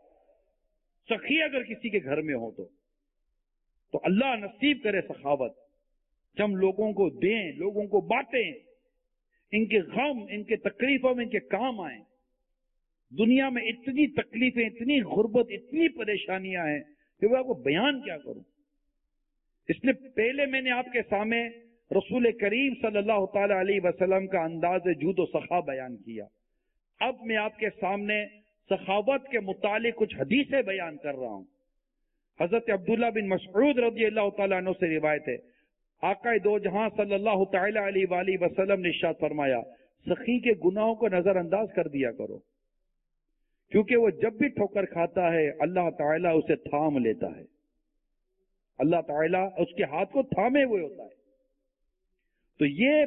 سخی اگر کسی کے گھر میں ہو تو تو اللہ نصیب کرے سخاوت، ہم لوگوں کو دیں، لوگوں کو بانٹیں، ان کے غم، ان کے تکلیفوں میں ان کے کام آئیں. دنیا میں اتنی تکلیفیں، اتنی غربت، اتنی پریشانیاں ہیں کہ وہ آپ کو بیان کیا کروں. اس لیے پہلے میں نے آپ کے سامنے رسول کریم صلی اللہ تعالی علیہ وسلم کا انداز جود و سخا بیان کیا. اب میں آپ کے سامنے سخاوت کے متعلق کچھ حدیثیں بیان کر رہا ہوں. حضرت عبداللہ بن مسعود رضی اللہ تعالیٰ عنہ سے روایت ہے، آقا دو جہاں صلی اللہ تعالی علیہ وآلہ وسلم نے ارشاد فرمایا سخی کے گناہوں کو نظر انداز کر دیا کرو، کیونکہ وہ جب بھی ٹھوکر کھاتا ہے اللہ تعالیٰ اسے تھام لیتا ہے. اللہ تعالیٰ اس کے ہاتھ کو تھامے ہوئے ہوتا ہے. تو یہ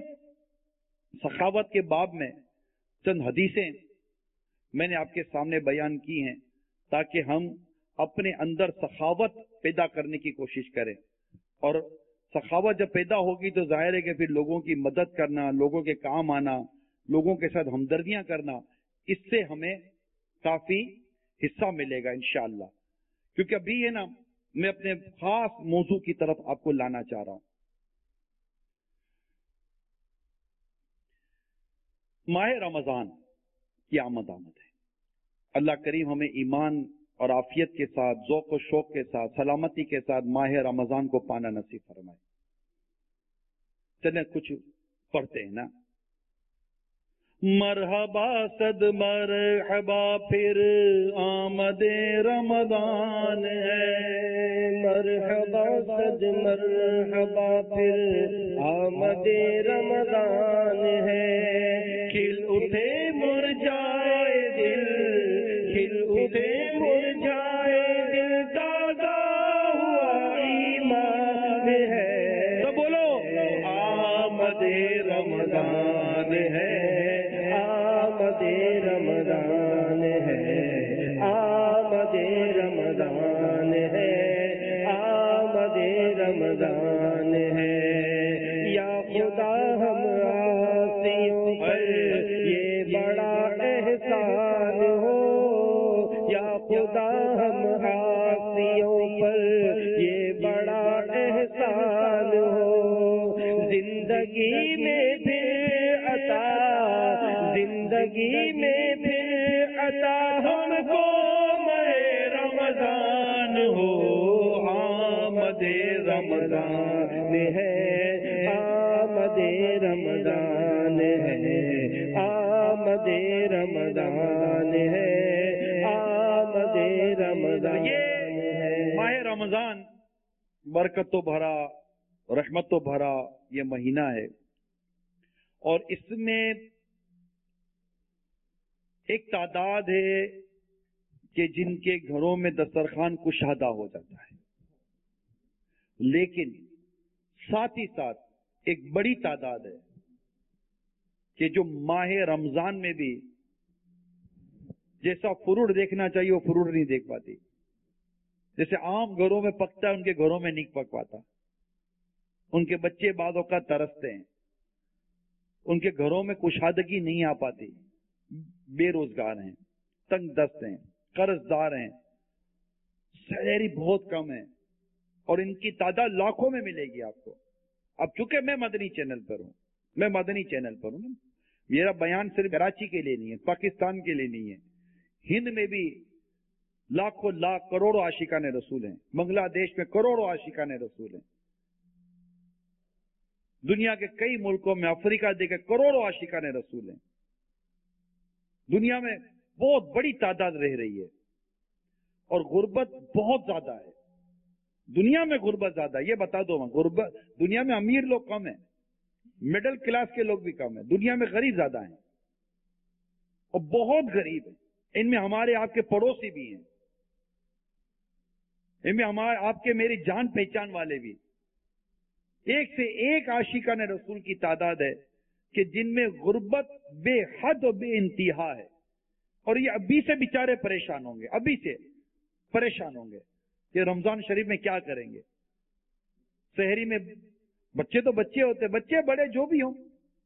سخاوت کے باب میں چند حدیثیں میں نے آپ کے سامنے بیان کی ہیں تاکہ ہم اپنے اندر سخاوت پیدا کرنے کی کوشش کریں. اور سخاوت جب پیدا ہوگی تو ظاہر ہے کہ پھر لوگوں کی مدد کرنا، لوگوں کے کام آنا، لوگوں کے ساتھ ہمدردیاں کرنا، اس سے ہمیں کافی حصہ ملے گا انشاءاللہ. کیونکہ ابھی ہے نا میں اپنے خاص موضوع کی طرف آپ کو لانا چاہ رہا ہوں. ماہ رمضان کی آمد آمد ہے. اللہ کریم ہمیں ایمان اور عافیت کے ساتھ، ذوق و شوق کے ساتھ، سلامتی کے ساتھ ماہ رمضان کو پانا نصیب فرمائے. چلیں کچھ پڑھتے ہیں نا. مرحبا صد مرحبا پھر آمد رمضان ہے، مرحبا صد مرحبا پھر آمد رمضان ہے. کھل اٹھے مرجائے دل، کھل اٹھے خدا ہم عاصیوں پر یہ بڑا احسان ہو، زندگی میں پھر عطا، زندگی میں پھر عطا ہم کو ماہ رمضان ہو، آمد رمضان ہے، آمد رمضان ہے، آمد رمضان ہے، آمد رمضان ہے۔ ماہ رمضان برکت تو بھرا، رحمت تو بھرا یہ مہینہ ہے، اور اس میں ایک تعداد ہے کہ جن کے گھروں میں دسترخوان کشادہ ہو جاتا ہے، لیکن ساتھ ہی ساتھ ایک بڑی تعداد ہے کہ جو ماہ رمضان میں بھی جیسا فروٹ دیکھنا چاہیے وہ فروٹ نہیں دیکھ پاتی، جیسے عام گھروں میں پکتا ہے ان کے گھروں میں نہیں پک پاتا، ان کے بچے بعض اوقات ترستے ہیں، ان کے گھروں میں کشادگی نہیں آ پاتی، بے روزگار ہیں، تنگ دست ہیں، قرض دار ہیں، سیلری بہت کم ہے، اور ان کی تعداد لاکھوں میں ملے گی آپ کو۔ اب چونکہ میں مدنی چینل پر ہوں، میں مدنی چینل پر ہوں، میرا بیان صرف کراچی کے لیے نہیں ہے، پاکستان کے لیے نہیں ہے، ہند میں بھی لاکھوں لاکھ کروڑوں عاشقان رسول ہیں، بنگلہ دیش میں کروڑوں عاشقان رسول ہیں، دنیا کے کئی ملکوں میں، افریقہ دیکھے کروڑوں عاشقان رسول ہیں، دنیا میں بہت بڑی تعداد رہ رہی ہے، اور غربت بہت زیادہ ہے، دنیا میں غربت زیادہ ہے، یہ بتا دو میں، غربت دنیا میں امیر لوگ کم ہیں، مڈل کلاس کے لوگ بھی کم ہیں، دنیا میں غریب زیادہ ہیں، اور بہت غریب ہیں، ان میں ہمارے آپ کے پڑوسی بھی ہیں، ان میں ہمارے آپ کے میری جان پہچان والے بھی، ایک سے ایک عاشقان رسول کی تعداد ہے کہ جن میں غربت بے حد و بے انتہا ہے، اور یہ ابھی سے بیچارے پریشان ہوں گے، ابھی سے پریشان ہوں گے کہ رمضان شریف میں کیا کریں گے، سحری میں بچے تو بچے ہوتے، بچے بڑے جو بھی ہوں،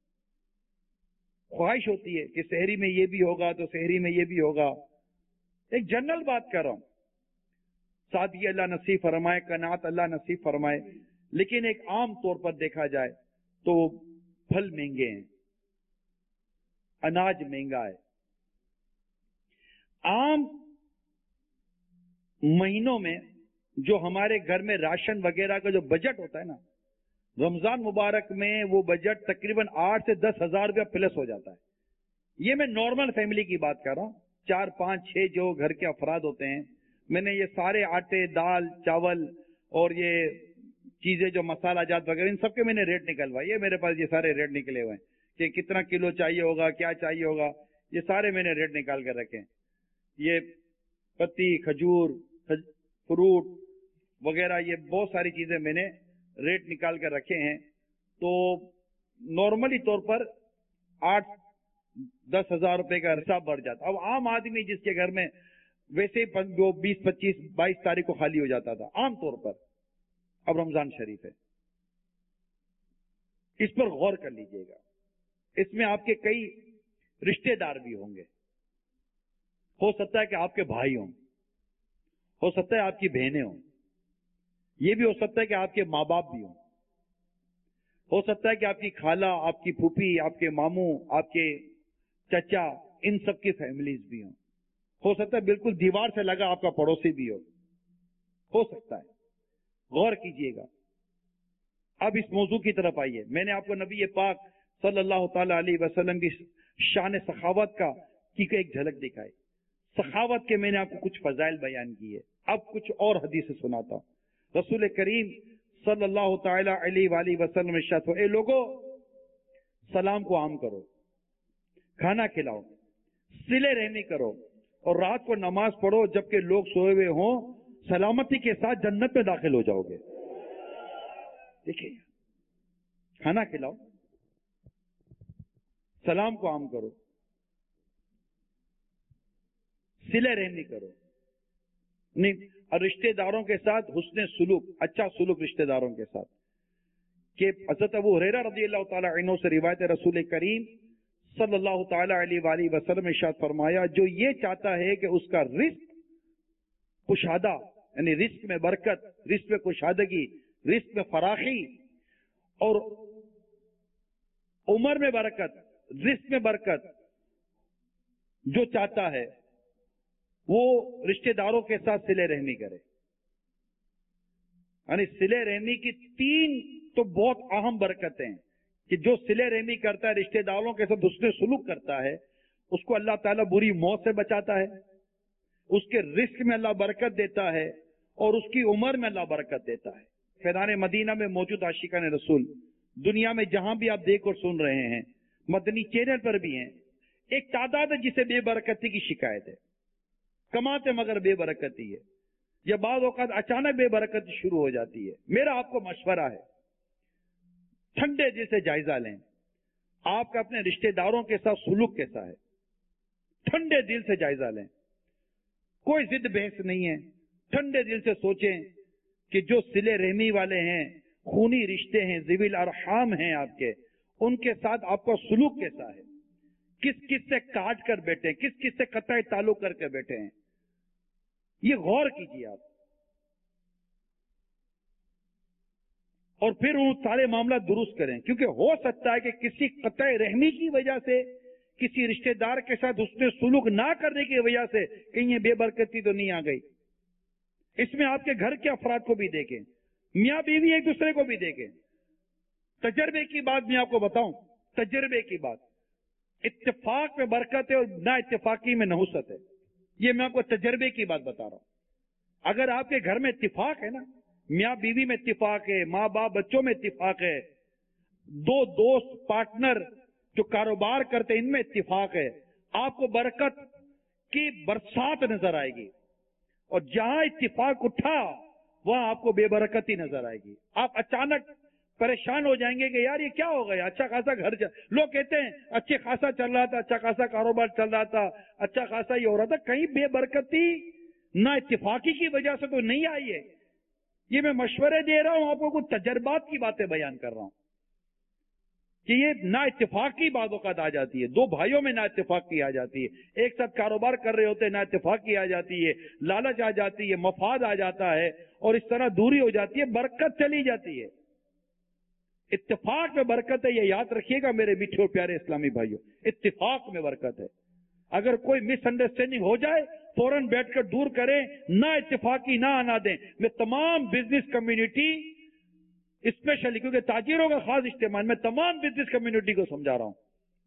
خواہش ہوتی ہے کہ سحری میں یہ بھی ہوگا تو سحری میں یہ بھی ہوگا، ایک جنرل بات کر رہا ہوں، سادگی اللہ نصیب فرمائے، قناعت اللہ نصیب فرمائے، لیکن ایک عام طور پر دیکھا جائے تو پھل مہنگے ہیں، اناج مہنگا ہے، عام مہینوں میں جو ہمارے گھر میں راشن وغیرہ کا جو بجٹ ہوتا ہے نا، رمضان مبارک میں وہ بجٹ تقریباً آٹھ سے دس ہزار روپیہ پلس ہو جاتا ہے، یہ میں نارمل فیملی کی بات کر رہا ہوں، چار پانچ چھ جو گھر کے افراد ہوتے ہیں، میں نے یہ سارے آٹے، دال، چاول اور یہ چیزیں جو مسالہ جات وغیرہ ان سب کے میں نے ریٹ نکلوائے، یہ میرے پاس یہ سارے ریٹ نکلے ہوئے ہیں کہ کتنا کلو چاہیے ہوگا، کیا چاہیے ہوگا، یہ سارے میں نے ریٹ نکال کر رکھے ہیں، یہ پتی، کھجور، فروٹ وغیرہ، یہ بہت ساری چیزیں میں نے ریٹ نکال کر رکھے ہیں، تو نارملی طور پر آٹھ دس ہزار روپے کا حساب بڑھ جاتا۔ اب عام آدمی جس کے گھر میں ویسے جو بیس پچیس بائیس تاریخ کو خالی ہو جاتا تھا عام طور پر، اب رمضان شریف ہے، اس پر غور کر لیجئے گا، اس میں آپ کے کئی رشتہ دار بھی ہوں گے، ہو سکتا ہے کہ آپ کے بھائی ہوں، ہو سکتا ہے آپ کی بہنیں ہوں، یہ بھی ہو سکتا ہے کہ آپ کے ماں باپ بھی ہوں، ہو سکتا ہے کہ آپ کی خالہ، آپ کی پھوپھی، آپ کے ماموں، آپ کے چچا، ان سب کی فیملیز بھی ہوں، ہو سکتا ہے بالکل دیوار سے لگا آپ کا پڑوسی بھی ہو ہو سکتا ہے، غور کیجئے گا۔ اب اس موضوع کی طرف آئیے، میں نے آپ کو نبی پاک صلی اللہ تعالی علیہ وسلم کی شان سخاوت کا کی ایک جھلک دکھائی، سخاوت کے میں نے آپ کو کچھ فضائل بیان کیے، اب کچھ اور حدیث سناتا ہوں۔ رسول کریم صلی اللہ تعالی علیہ وآلہ وسلم ارشاد فرمایا، اے لوگو سلام کو عام کرو، کھانا کھلاؤ، صلہ رحمی کرو، اور رات کو نماز پڑھو جبکہ لوگ سوئے ہوئے ہوں، سلامتی کے ساتھ جنت میں داخل ہو جاؤ گے۔ دیکھیے، کھانا کھلاؤ، سلام کو عام کرو، صلہ رحمی کرو، نہیں اور رشتہ داروں کے ساتھ حسن سلوک، اچھا سلوک رشتہ داروں کے ساتھ، کہ حضرت ابو ہریرہ رضی اللہ تعالی عنہ سے روایت ہے، رسول کریم صلی اللہ تعالی علیہ وآلہ وسلم ارشاد فرمایا، جو یہ چاہتا ہے کہ اس کا رزق कुशादा यानी रिस्क में बरकत, रिस्क में कुशादगी, रिस्क में फराखी और उम्र में बरकत, रिस्क में बरकत जो चाहता है वो रिश्तेदारों के साथ सिले रहमी करे। यानी सिले रहमी की तीन तो बहुत अहम बरकतें हैं कि जो सिले रहमी करता है, रिश्तेदारों के साथ उसने सुलूक करता है, उसको अल्लाह ताला बुरी मौत से बचाता है, उसके रिस्क में अल्लाह बरकत देता है और उसकी उम्र में अल्लाह बरकत देता है। फैज़ान मदीना में मौजूद आशिकान रसूल दुनिया में जहां भी आप देख और सुन रहे हैं, मदनी चैनल पर भी हैं, एक तादाद है जिसे बेबरकती की शिकायत है, कमाते मगर बेबरकती है, या बाद औक़ात अचानक बेबरकती शुरू हो जाती है। मेरा आपको मशवरा है, ठंडे दिल से जायजा लें आपका अपने रिश्तेदारों के साथ सुलूक कैसा है, ठंडे दिल से जायजा लें, कोई जिद बहस नहीं है। ठंडे दिल से सोचें कि जो सिले रहमी वाले हैं, खूनी रिश्ते हैं, ज़िविल अरहाम हैं आपके, उनके साथ आपका सुलूक कैसा है, किस किस से काट कर बैठे हैं, किस किस से कतई ताल्लुक करके बैठे हैं, ये गौर कीजिए आप। और फिर वो सारे मामला दुरुस्त करें, क्योंकि हो सकता है कि किसी कतई रहमी की वजह से, किसी रिश्तेदार के साथ उसने सुलूक ना करने की वजह से कहीं ये बेबरकती तो नहीं आ गई। इसमें आपके घर के अफराद को भी देखें, मियाँ बीवी एक दूसरे को भी देखें। तजर्बे की बात मैं आपको बताऊं, तजर्बे की बात, इत्तेफाक में बरकत है और ना इत्तेफाकी में नहुसत है। ये मैं आपको तजर्बे की बात बता रहा हूं। अगर आपके घर में इत्तेफाक है ना, मियाँ बीवी में इत्तेफाक है, माँ बाप बच्चों में इत्तेफाक है, दो दोस्त पार्टनर जो कारोबार करते हैं इनमें इत्तेफाक है, आपको बरकत की बरसात नजर आएगी। और जहां इत्तेफाक उठा वहां आपको बेबरकती नजर आएगी। आप अचानक परेशान हो जाएंगे कि यार ये क्या हो गया, अच्छा खासा घर चल, लोग कहते हैं अच्छे खासा चल रहा था, अच्छा खासा कारोबार चल रहा था, अच्छा खासा ये हो रहा था, कहीं बेबरकती ना इत्तेफाकी की वजह से तो नहीं आई है। ये मैं मशवरे दे रहा हूं आपको, कुछ तजर्बात की बातें बयान कर रहा हूं कि ये ना इत्तेफाकी बात औक़ात आ जाती है, दो भाइयों में ना इत्तेफाकी आ जाती है, एक साथ कारोबार कर रहे होते हैं, ना इत्तेफाकी आ जाती है, लालच आ जाती है, मफाद आ जाता है और इस तरह दूरी हो जाती है, बरकत चली जाती है। इत्तेफाक में बरकत है, ये याद रखिएगा मेरे मीठे और प्यारे इस्लामी भाइयों, इत्तेफाक में बरकत है। अगर कोई मिसअंडरस्टैंडिंग हो जाए फौरन बैठकर दूर करें, ना इत्तेफाकी ना आना दें। मैं तमाम बिजनेस कम्युनिटी स्पेशली, क्योंकि ताजिरों का खास इस्तेमाल, मैं तमाम बिजनेस कम्युनिटी को समझा रहा हूं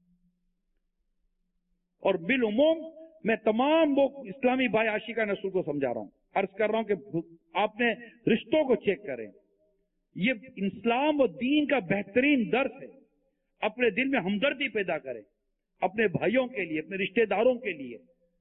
और बिल उमूम मैं तमाम वो इस्लामी भाई आशिका नस्ल को समझा रहा हूं। अर्ज कर रहा हूं कि आपने रिश्तों को चेक करें, ये इस्लाम और दीन का बेहतरीन दर्स है। अपने दिल में हमदर्दी पैदा करें अपने भाइयों के लिए, अपने रिश्तेदारों के लिए।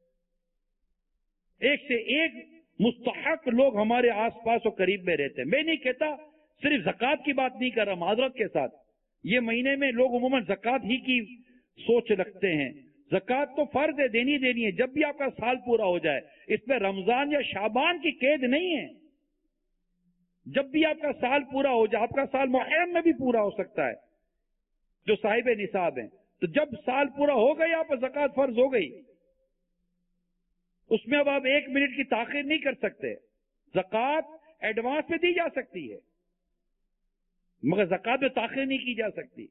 एक से एक मुस्तहक लोग हमारे आसपास और करीब में रहते हैं। मैं नहीं कहता, सिर्फ ज़कात की बात नहीं कर रहा, माजरत के साथ, ये महीने में लोग उमूमन ज़कात ही की सोच रखते हैं। ज़कात तो फर्ज है, देनी देनी है जब भी आपका साल पूरा हो जाए। इसमें रमजान या शाबान की कैद नहीं है। जब भी आपका साल पूरा हो जाए, आपका साल मुहर्रम में भी पूरा हो सकता है जो साहिब निसाब हैं, तो जब साल पूरा हो गया आप ज़कात फर्ज हो गई, उसमें अब आप एक मिनट की ताखीर नहीं कर सकते। ज़कात एडवांस में दी जा सकती है मगर ज़कात में ताखीर नहीं की जा सकती।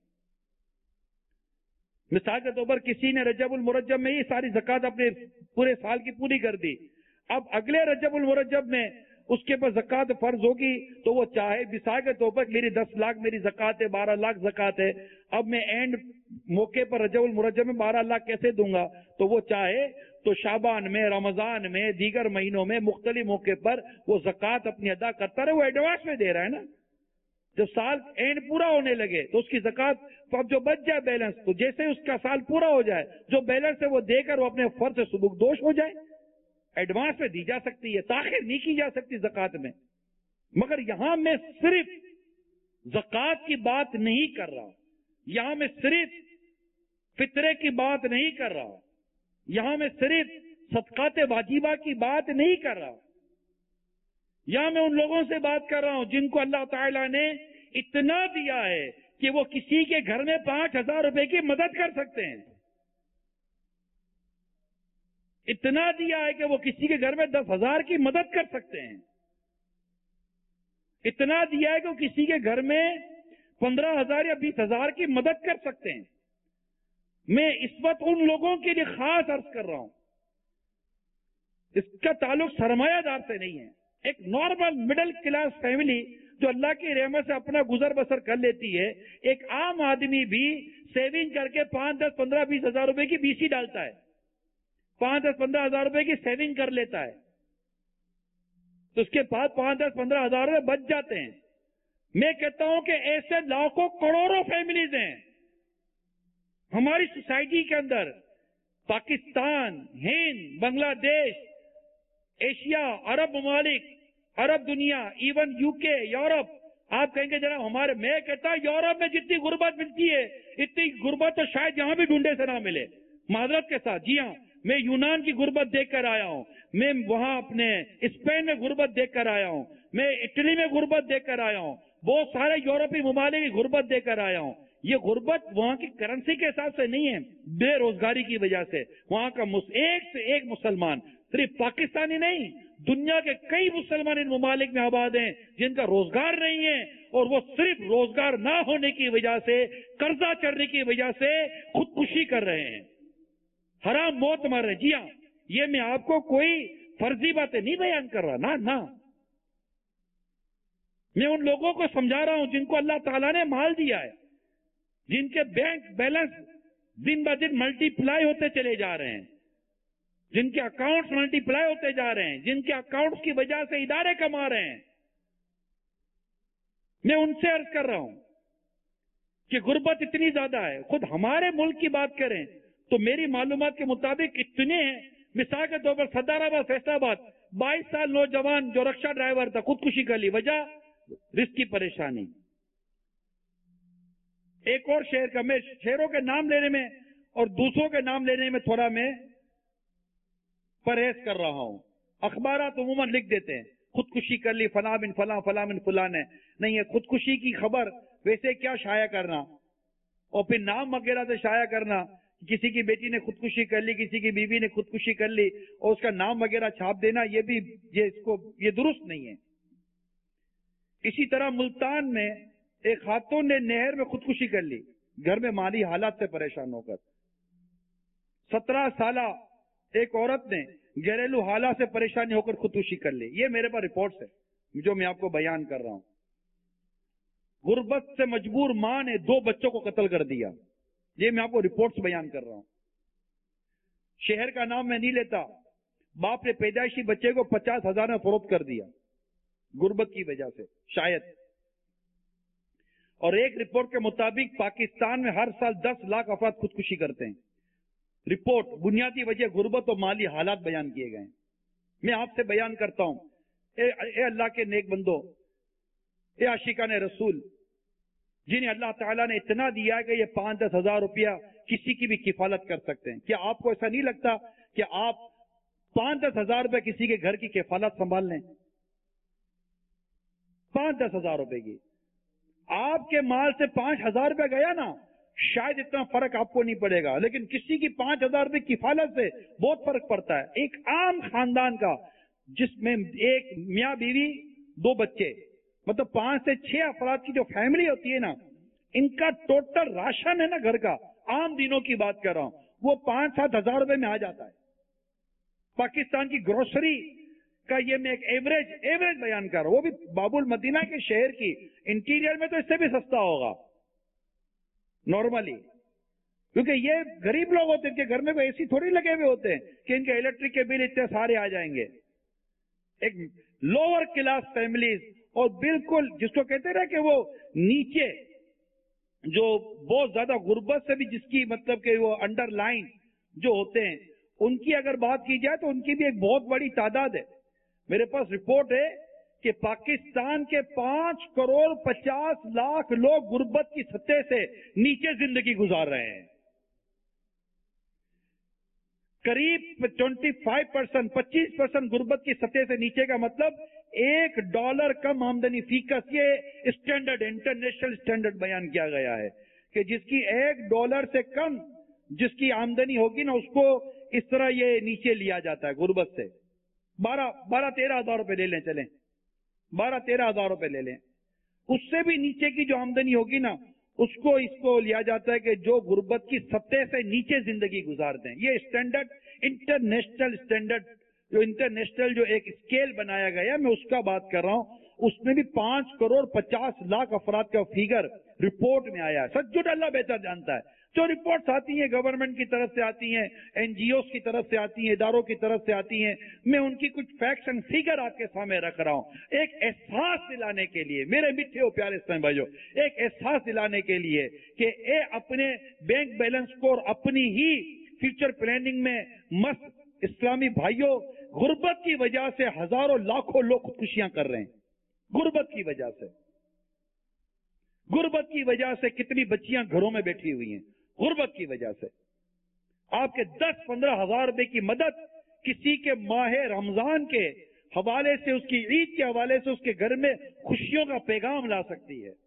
मिसाल के तौर पर किसी ने रजबुल मुरज्जब में ही सारी ज़कात अपने पूरे साल की पूरी कर दी, अब अगले रजबुल मुरज्जब में उसके पर ज़कात फर्ज होगी, तो वो चाहे मिसाल के तौर पर मेरी दस लाख मेरी ज़कात है, बारह लाख ज़कात है, अब मैं एंड मौके पर रजबुल मुरज्जब में बारह लाख कैसे दूंगा, तो वो चाहे तो शाबान में, रमजान में, दीगर महीनों में मुख्तलिफ मौके पर वो ज़कात अपनी अदा करता रहे। वो एडवांस में दे रहा है ना। जब साल एंड पूरा होने लगे तो उसकी ज़कात, तो अब जो बच जाए बैलेंस, तो जैसे उसका साल पूरा हो जाए जो बैलेंस है वो देकर वो अपने फर्ज से सुबुकदोश हो जाए। एडवांस में दी जा सकती है, ताखिर नहीं की जा सकती ज़कात में। मगर यहां मैं सिर्फ ज़कात की बात नहीं कर रहा, यहां मैं सिर्फ फितरे की बात नहीं कर रहा, यहां मैं सिर्फ सदकात वाजिबा की बात नहीं कर रहा, यहां मैं उन लोगों से बात कर रहा हूं जिनको अल्लाह ताला ने इतना दिया है कि वो किसी के घर में पांच हजार रुपए की मदद कर सकते हैं। اتنا دیا ہے کہ وہ کسی کے گھر میں دس ہزار کی مدد کر سکتے ہیں. اتنا دیا ہے کہ وہ کسی کے گھر میں پندرہ ہزار یا بیس ہزار کی مدد کر سکتے ہیں. میں اس وقت ان لوگوں کے لیے خاص عرض کر رہا ہوں, اس کا تعلق سرمایہ دار سے نہیں ہے. ایک نارمل مڈل کلاس فیملی جو اللہ کی رحمت سے اپنا گزر بسر کر لیتی ہے, ایک عام آدمی بھی سیونگ کر کے پانچ دس پندرہ بیس ہزار روپے کی بی سی ڈالتا ہے, پانچ دس پندرہ ہزار روپے کی سیونگ کر لیتا ہے, تو اس کے پاس پانچ دس پندرہ ہزار روپے بچ جاتے ہیں. میں کہتا ہوں کہ ایسے لاکھوں کروڑوں فیملیز ہیں ہماری سوسائٹی کے اندر. پاکستان, ہند, بنگلہ دیش, ایشیا, عرب ممالک, عرب دنیا, ایون یو کے, یورپ. آپ کہیں گے جناب ہمارے, میں کہتا ہوں یورپ میں جتنی غربت ملتی ہے اتنی غربت تو شاید یہاں بھی ڈھونڈے سے نہ ملے. معذرت کے ساتھ, جی ہاں, میں یونان کی غربت دیکھ کر آیا ہوں, میں وہاں اپنے اسپین میں غربت دیکھ کر آیا ہوں, میں اٹلی میں غربت دیکھ کر آیا ہوں, بہت سارے یورپی ممالک کی غربت دیکھ کر آیا ہوں. یہ غربت وہاں کی کرنسی کے حساب سے نہیں ہے, بے روزگاری کی وجہ سے. وہاں کا ایک سے ایک مسلمان, صرف پاکستانی نہیں, دنیا کے کئی مسلمان ان ممالک میں آباد ہیں جن کا روزگار نہیں ہے, اور وہ صرف روزگار نہ ہونے کی وجہ سے, قرضہ چڑھنے کی وجہ سے خودکشی کر رہے ہیں, حرام موت مر رہے. جی ہاں, یہ میں آپ کو کوئی فرضی باتیں نہیں بیان کر رہا, نہ نہ میں ان لوگوں کو سمجھا رہا ہوں جن کو اللہ تعالیٰ نے مال دیا ہے, جن کے بینک بیلنس دن بہ دن ملٹی پلائی ہوتے چلے جا رہے ہیں, جن کے اکاؤنٹس ملٹی پلائی ہوتے جا رہے ہیں, جن کے اکاؤنٹس کی وجہ سے ادارے کما رہے ہیں. میں ان سے عرض کر رہا ہوں کہ غربت اتنی زیادہ ہے. خود ہمارے ملک کی بات کریں تو میری معلومات کے مطابق اتنے ہیں, مثال کے طور پر صدر آباد, فیصل آباد, بائیس سال نوجوان جو رکشہ ڈرائیور تھا خودکشی کر لی, وجہ رزق کی پریشانی. ایک اور شہر کا, میں شہروں کے نام لینے میں اور دوسروں کے نام لینے میں تھوڑا میں پرہیز کر رہا ہوں. اخبارات عموماً لکھ دیتے ہیں خودکشی کر لی فلاں بن فلاں فلاں بن فلاں نے. نہیں ہے, خودکشی کی خبر ویسے کیا شائع کرنا اور پھر نام وغیرہ سے شائع کرنا, کسی کی بیٹی نے خودکشی کر لی, کسی کی بیوی نے خودکشی کر لی اور اس کا نام وغیرہ چھاپ دینا, یہ بھی یہ اس کو یہ درست نہیں ہے. اسی طرح ملتان میں ایک خاتون نے نہر میں خودکشی کر لی, گھر میں مالی حالات سے پریشان ہو کر. سترہ سالہ ایک عورت نے گھریلو حالات سے پریشانی ہو کر خودکشی کر لی. یہ میرے پاس رپورٹس ہے جو میں آپ کو بیان کر رہا ہوں. غربت سے مجبور ماں نے دو بچوں کو قتل کر دیا. یہ میں آپ کو رپورٹس بیان کر رہا ہوں. شہر کا نام میں نہیں لیتا, باپ نے پیدائشی بچے کو پچاس ہزار میں فروخت کر دیا غربت کی وجہ سے شاید. اور ایک رپورٹ کے مطابق پاکستان میں ہر سال دس لاکھ افراد خودکشی کرتے ہیں. رپورٹ بنیادی وجہ غربت اور مالی حالات بیان کیے گئے ہیں. میں آپ سے بیان کرتا ہوں, اے, اے اللہ کے نیک بندو, اے عاشقان رسول, جنہیں اللہ تعالیٰ نے اتنا دیا کہ یہ پانچ دس ہزار روپیہ کسی کی بھی کفالت کر سکتے ہیں. کیا آپ کو ایسا نہیں لگتا کہ آپ پانچ دس ہزار روپے کسی کے گھر کی کفالت سنبھال لیں؟ پانچ دس ہزار روپے کی آپ کے مال سے پانچ ہزار روپے گیا نا, شاید اتنا فرق آپ کو نہیں پڑے گا, لیکن کسی کی پانچ ہزار روپے کی کفالت سے بہت فرق پڑتا ہے. ایک عام خاندان کا جس میں ایک میاں بیوی دو بچے, مطلب پانچ سے چھ افراد کی جو فیملی ہوتی ہے نا, ان کا ٹوٹل راشن ہے نا گھر کا, عام دنوں کی بات کر رہا ہوں, وہ پانچ سات ہزار روپے میں آ جاتا ہے. پاکستان کی گروسری کا یہ میں ایک ایوریج ایوریج بیان کر رہا ہوں, وہ بھی باب المدینہ کے شہر کی. انٹیریئر میں تو اس سے بھی سستا ہوگا نارملی, کیونکہ یہ غریب لوگ ہوتے ہیں, ان کے گھر میں کوئی اے سی تھوڑی لگے ہوئے ہوتے ہیں کہ ان کے الیکٹرک کے بل اتنے سارے آ جائیں گے. ایک لوور کلاس فیملیز, اور بالکل جس کو کہتے ہیں کہ وہ نیچے جو بہت زیادہ غربت سے بھی جس کی مطلب کہ وہ انڈر لائن جو ہوتے ہیں, ان کی اگر بات کی جائے تو ان کی بھی ایک بہت بڑی تعداد ہے. میرے پاس رپورٹ ہے کہ پاکستان کے پانچ کروڑ پچاس لاکھ لوگ غربت کی سطح سے نیچے زندگی گزار رہے ہیں. قریب ٹوینٹی فائیو پرسینٹ پچیس پرسینٹ غربت کی سطح سے نیچے کا مطلب ایک ڈالر کم آمدنی فی کس. یہ اسٹینڈرڈ انٹرنیشنل اسٹینڈرڈ بیان کیا گیا ہے کہ جس کی ایک ڈالر سے کم جس کی آمدنی ہوگی نا, اس کو اس طرح یہ نیچے لیا جاتا ہے غربت سے. بارہ بارہ تیرہ ہزار روپے لے لیں, چلیں بارہ تیرہ ہزار روپے لے لیں, اس سے بھی نیچے کی جو آمدنی ہوگی نا, اس کو اس کو لیا جاتا ہے کہ جو غربت کی سطح سے نیچے زندگی گزارتے ہیں. یہ اسٹینڈرڈ, انٹرنیشنل اسٹینڈرڈ, جو انٹرنیشنل جو ایک اسکیل بنایا گیا, میں اس کا بات کر رہا ہوں. اس میں بھی پانچ کروڑ پچاس لاکھ افراد کا فیگر رپورٹ میں آیا ہے. سچ جھوٹ اللہ بہتر جانتا ہے. جو رپورٹس آتی ہیں گورنمنٹ کی طرف سے آتی ہیں, این جی اوز کی طرف سے آتی ہیں, اداروں کی طرف سے آتی ہیں, میں ان کی کچھ فیکٹس اینڈ فیگر آپ کے سامنے رکھ رہا ہوں, ایک احساس دلانے کے لیے, میرے میٹھے اور پیارے اسلام بھائیوں, ایک احساس دلانے کے لیے کہ اے اپنے بینک بیلنس کو اور اپنی ہی فیوچر پلاننگ میں مست اسلامی بھائیوں, غربت کی وجہ سے ہزاروں لاکھوں لوگ خودکشیاں کر رہے ہیں. غربت کی وجہ سے, غربت کی وجہ سے کتنی بچیاں گھروں میں بیٹھی ہوئی ہیں. غربت کی وجہ سے آپ کے دس پندرہ ہزار روپے کی مدد کسی کے ماہ رمضان کے حوالے سے, اس کی عید کے حوالے سے اس کے گھر میں خوشیوں کا پیغام لا سکتی ہے.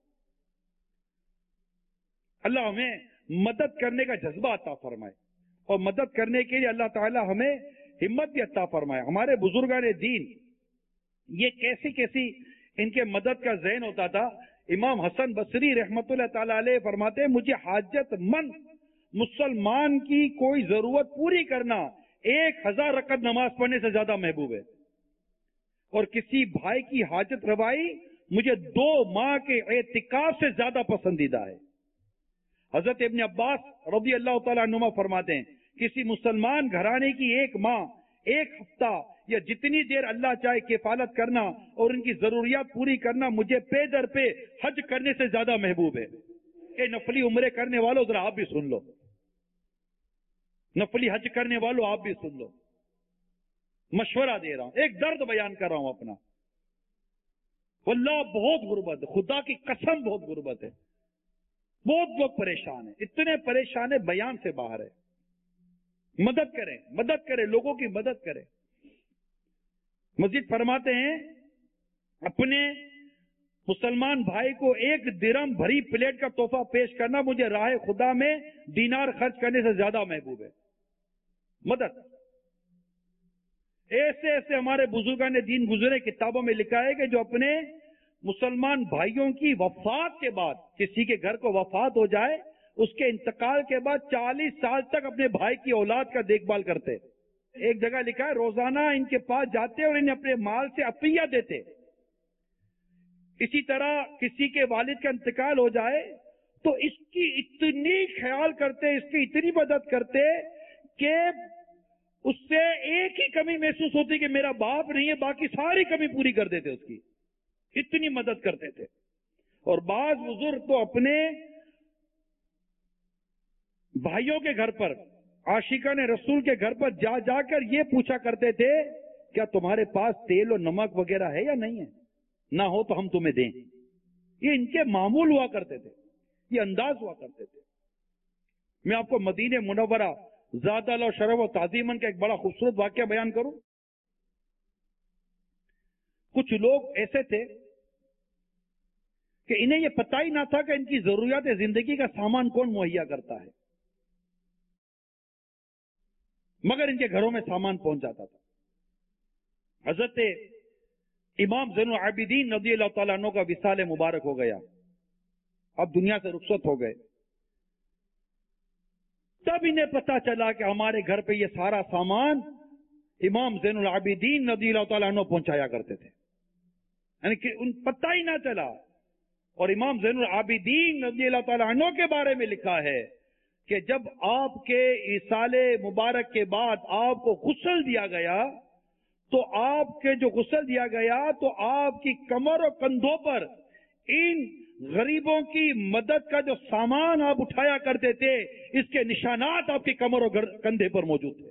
اللہ ہمیں مدد کرنے کا جذبہ عطا فرمائے, اور مدد کرنے کے لیے اللہ تعالی ہمیں ہمت بھی عطا فرمائے. ہمارے بزرگان دین یہ کیسی کیسی ان کے مدد کا ذہن ہوتا تھا. امام حسن بصری رحمت اللہ تعالی علیہ فرماتے ہیں, مجھے حاجت مند مسلمان کی کوئی ضرورت پوری کرنا ایک ہزار رکعت نماز پڑھنے سے زیادہ محبوب ہے, اور کسی بھائی کی حاجت روائی مجھے دو ماہ کے اعتکاف سے زیادہ پسندیدہ ہے. حضرت ابن عباس رضی اللہ تعالیٰ عنہما فرماتے ہیں, کسی مسلمان گھرانے کی ایک ماہ, ایک ہفتہ یا جتنی دیر اللہ چاہے کفالت کرنا اور ان کی ضروریات پوری کرنا مجھے پے در پہ حج کرنے سے زیادہ محبوب ہے. اے نفلی عمرے کرنے والوں ذرا آپ بھی سن لو, نفلی حج کرنے والوں آپ بھی سن لو, مشورہ دے رہا ہوں, ایک درد بیان کر رہا ہوں اپنا. واللہ بہت غربت ہے, خدا کی قسم بہت غربت ہے. بہت لوگ پریشان ہیں, اتنے پریشان ہیں بیان سے باہر ہے. مدد کریں, مدد کریں, لوگوں کی مدد کریں. مزید فرماتے ہیں, اپنے مسلمان بھائی کو ایک درم بھری پلیٹ کا تحفہ پیش کرنا مجھے راہ خدا میں دینار خرچ کرنے سے زیادہ محبوب ہے. مدد ایسے ایسے ہمارے بزرگان نے دین گزرے کتابوں میں لکھا ہے کہ جو اپنے مسلمان بھائیوں کی وفات کے بعد, کسی کے گھر کو وفات ہو جائے, اس کے انتقال کے بعد چالیس سال تک اپنے بھائی کی اولاد کا دیکھ بھال کرتے. ایک جگہ لکھا ہے, روزانہ ان کے پاس جاتے اور انہیں اپنے مال سے عطیہ دیتے. اسی طرح کسی کے والد کا انتقال ہو جائے تو اس کی اتنی خیال کرتے, اس کی اتنی مدد کرتے کہ اس سے ایک ہی کمی محسوس ہوتی کہ میرا باپ نہیں ہے, باقی ساری کمی پوری کر دیتے اس کی. اتنی مدد کرتے تھے. اور بعض بزرگ تو اپنے بھائیوں کے گھر پر, عاشقان رسول کے گھر پر جا جا کر یہ پوچھا کرتے تھے, کیا تمہارے پاس تیل اور نمک وغیرہ ہے یا نہیں ہے, نہ ہو تو ہم تمہیں دیں. یہ ان کے معمول ہوا کرتے تھے, یہ انداز ہوا کرتے تھے. میں آپ کو مدینہ منورہ زاد اللہ شرف و تعظیمن کا ایک بڑا خوبصورت واقعہ بیان کروں. کچھ لوگ ایسے تھے کہ انہیں یہ پتہ ہی نہ تھا کہ ان کی ضروریات زندگی کا سامان کون مہیا کرتا ہے, مگر ان کے گھروں میں سامان پہنچ جاتا تھا. حضرت امام زین العابدین رضی اللہ تعالیٰ عنہ کا وصال مبارک ہو گیا, اب دنیا سے رخصت ہو گئے. تب انہیں پتا چلا کہ ہمارے گھر پہ یہ سارا سامان امام زین العابدین رضی اللہ تعالیٰ عنہ پہنچایا کرتے تھے, یعنی کہ ان پتہ ہی نہ چلا. اور امام زین العابدین رضی اللہ تعالیٰ عنہ کے بارے میں لکھا ہے کہ جب آپ کے وصال مبارک کے بعد آپ کو غسل دیا گیا تو آپ کے جو غسل دیا گیا تو آپ کی کمر اور کندھوں پر ان غریبوں کی مدد کا جو سامان آپ اٹھایا کرتے تھے, اس کے نشانات آپ کی کمر اور کندھے پر موجود تھے.